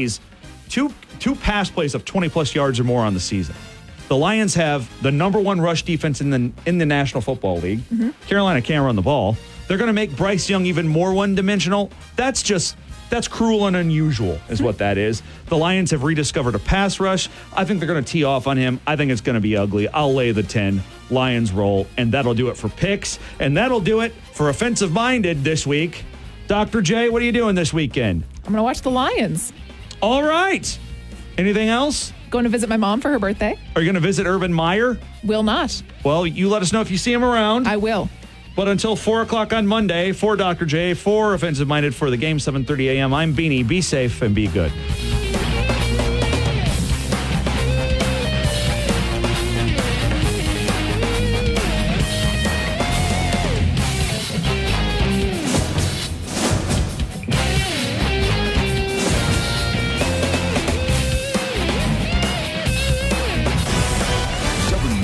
pass plays of 20-plus yards or more on the season. The Lions have the number 1 rush defense in the National Football League. Mm-hmm. Carolina can't run the ball. They're going to make Bryce Young even more one-dimensional. That's cruel and unusual is what that is. The Lions have rediscovered a pass rush. I think they're going to tee off on him. I think it's going to be ugly. I'll lay the 10. Lions roll, and that'll do it for picks, and that'll do it for Offensive-Minded this week. Dr. J, what are you doing this weekend? I'm going to watch the Lions. All right. Anything else? Going to visit my mom for her birthday. Are you going to visit Urban Meyer? Will not. Well, you let us know if you see him around. I will. But until 4 o'clock on Monday, for Dr. J, for Offensive Minded, for the game, 7:30 a.m., I'm Beanie. Be safe and be good.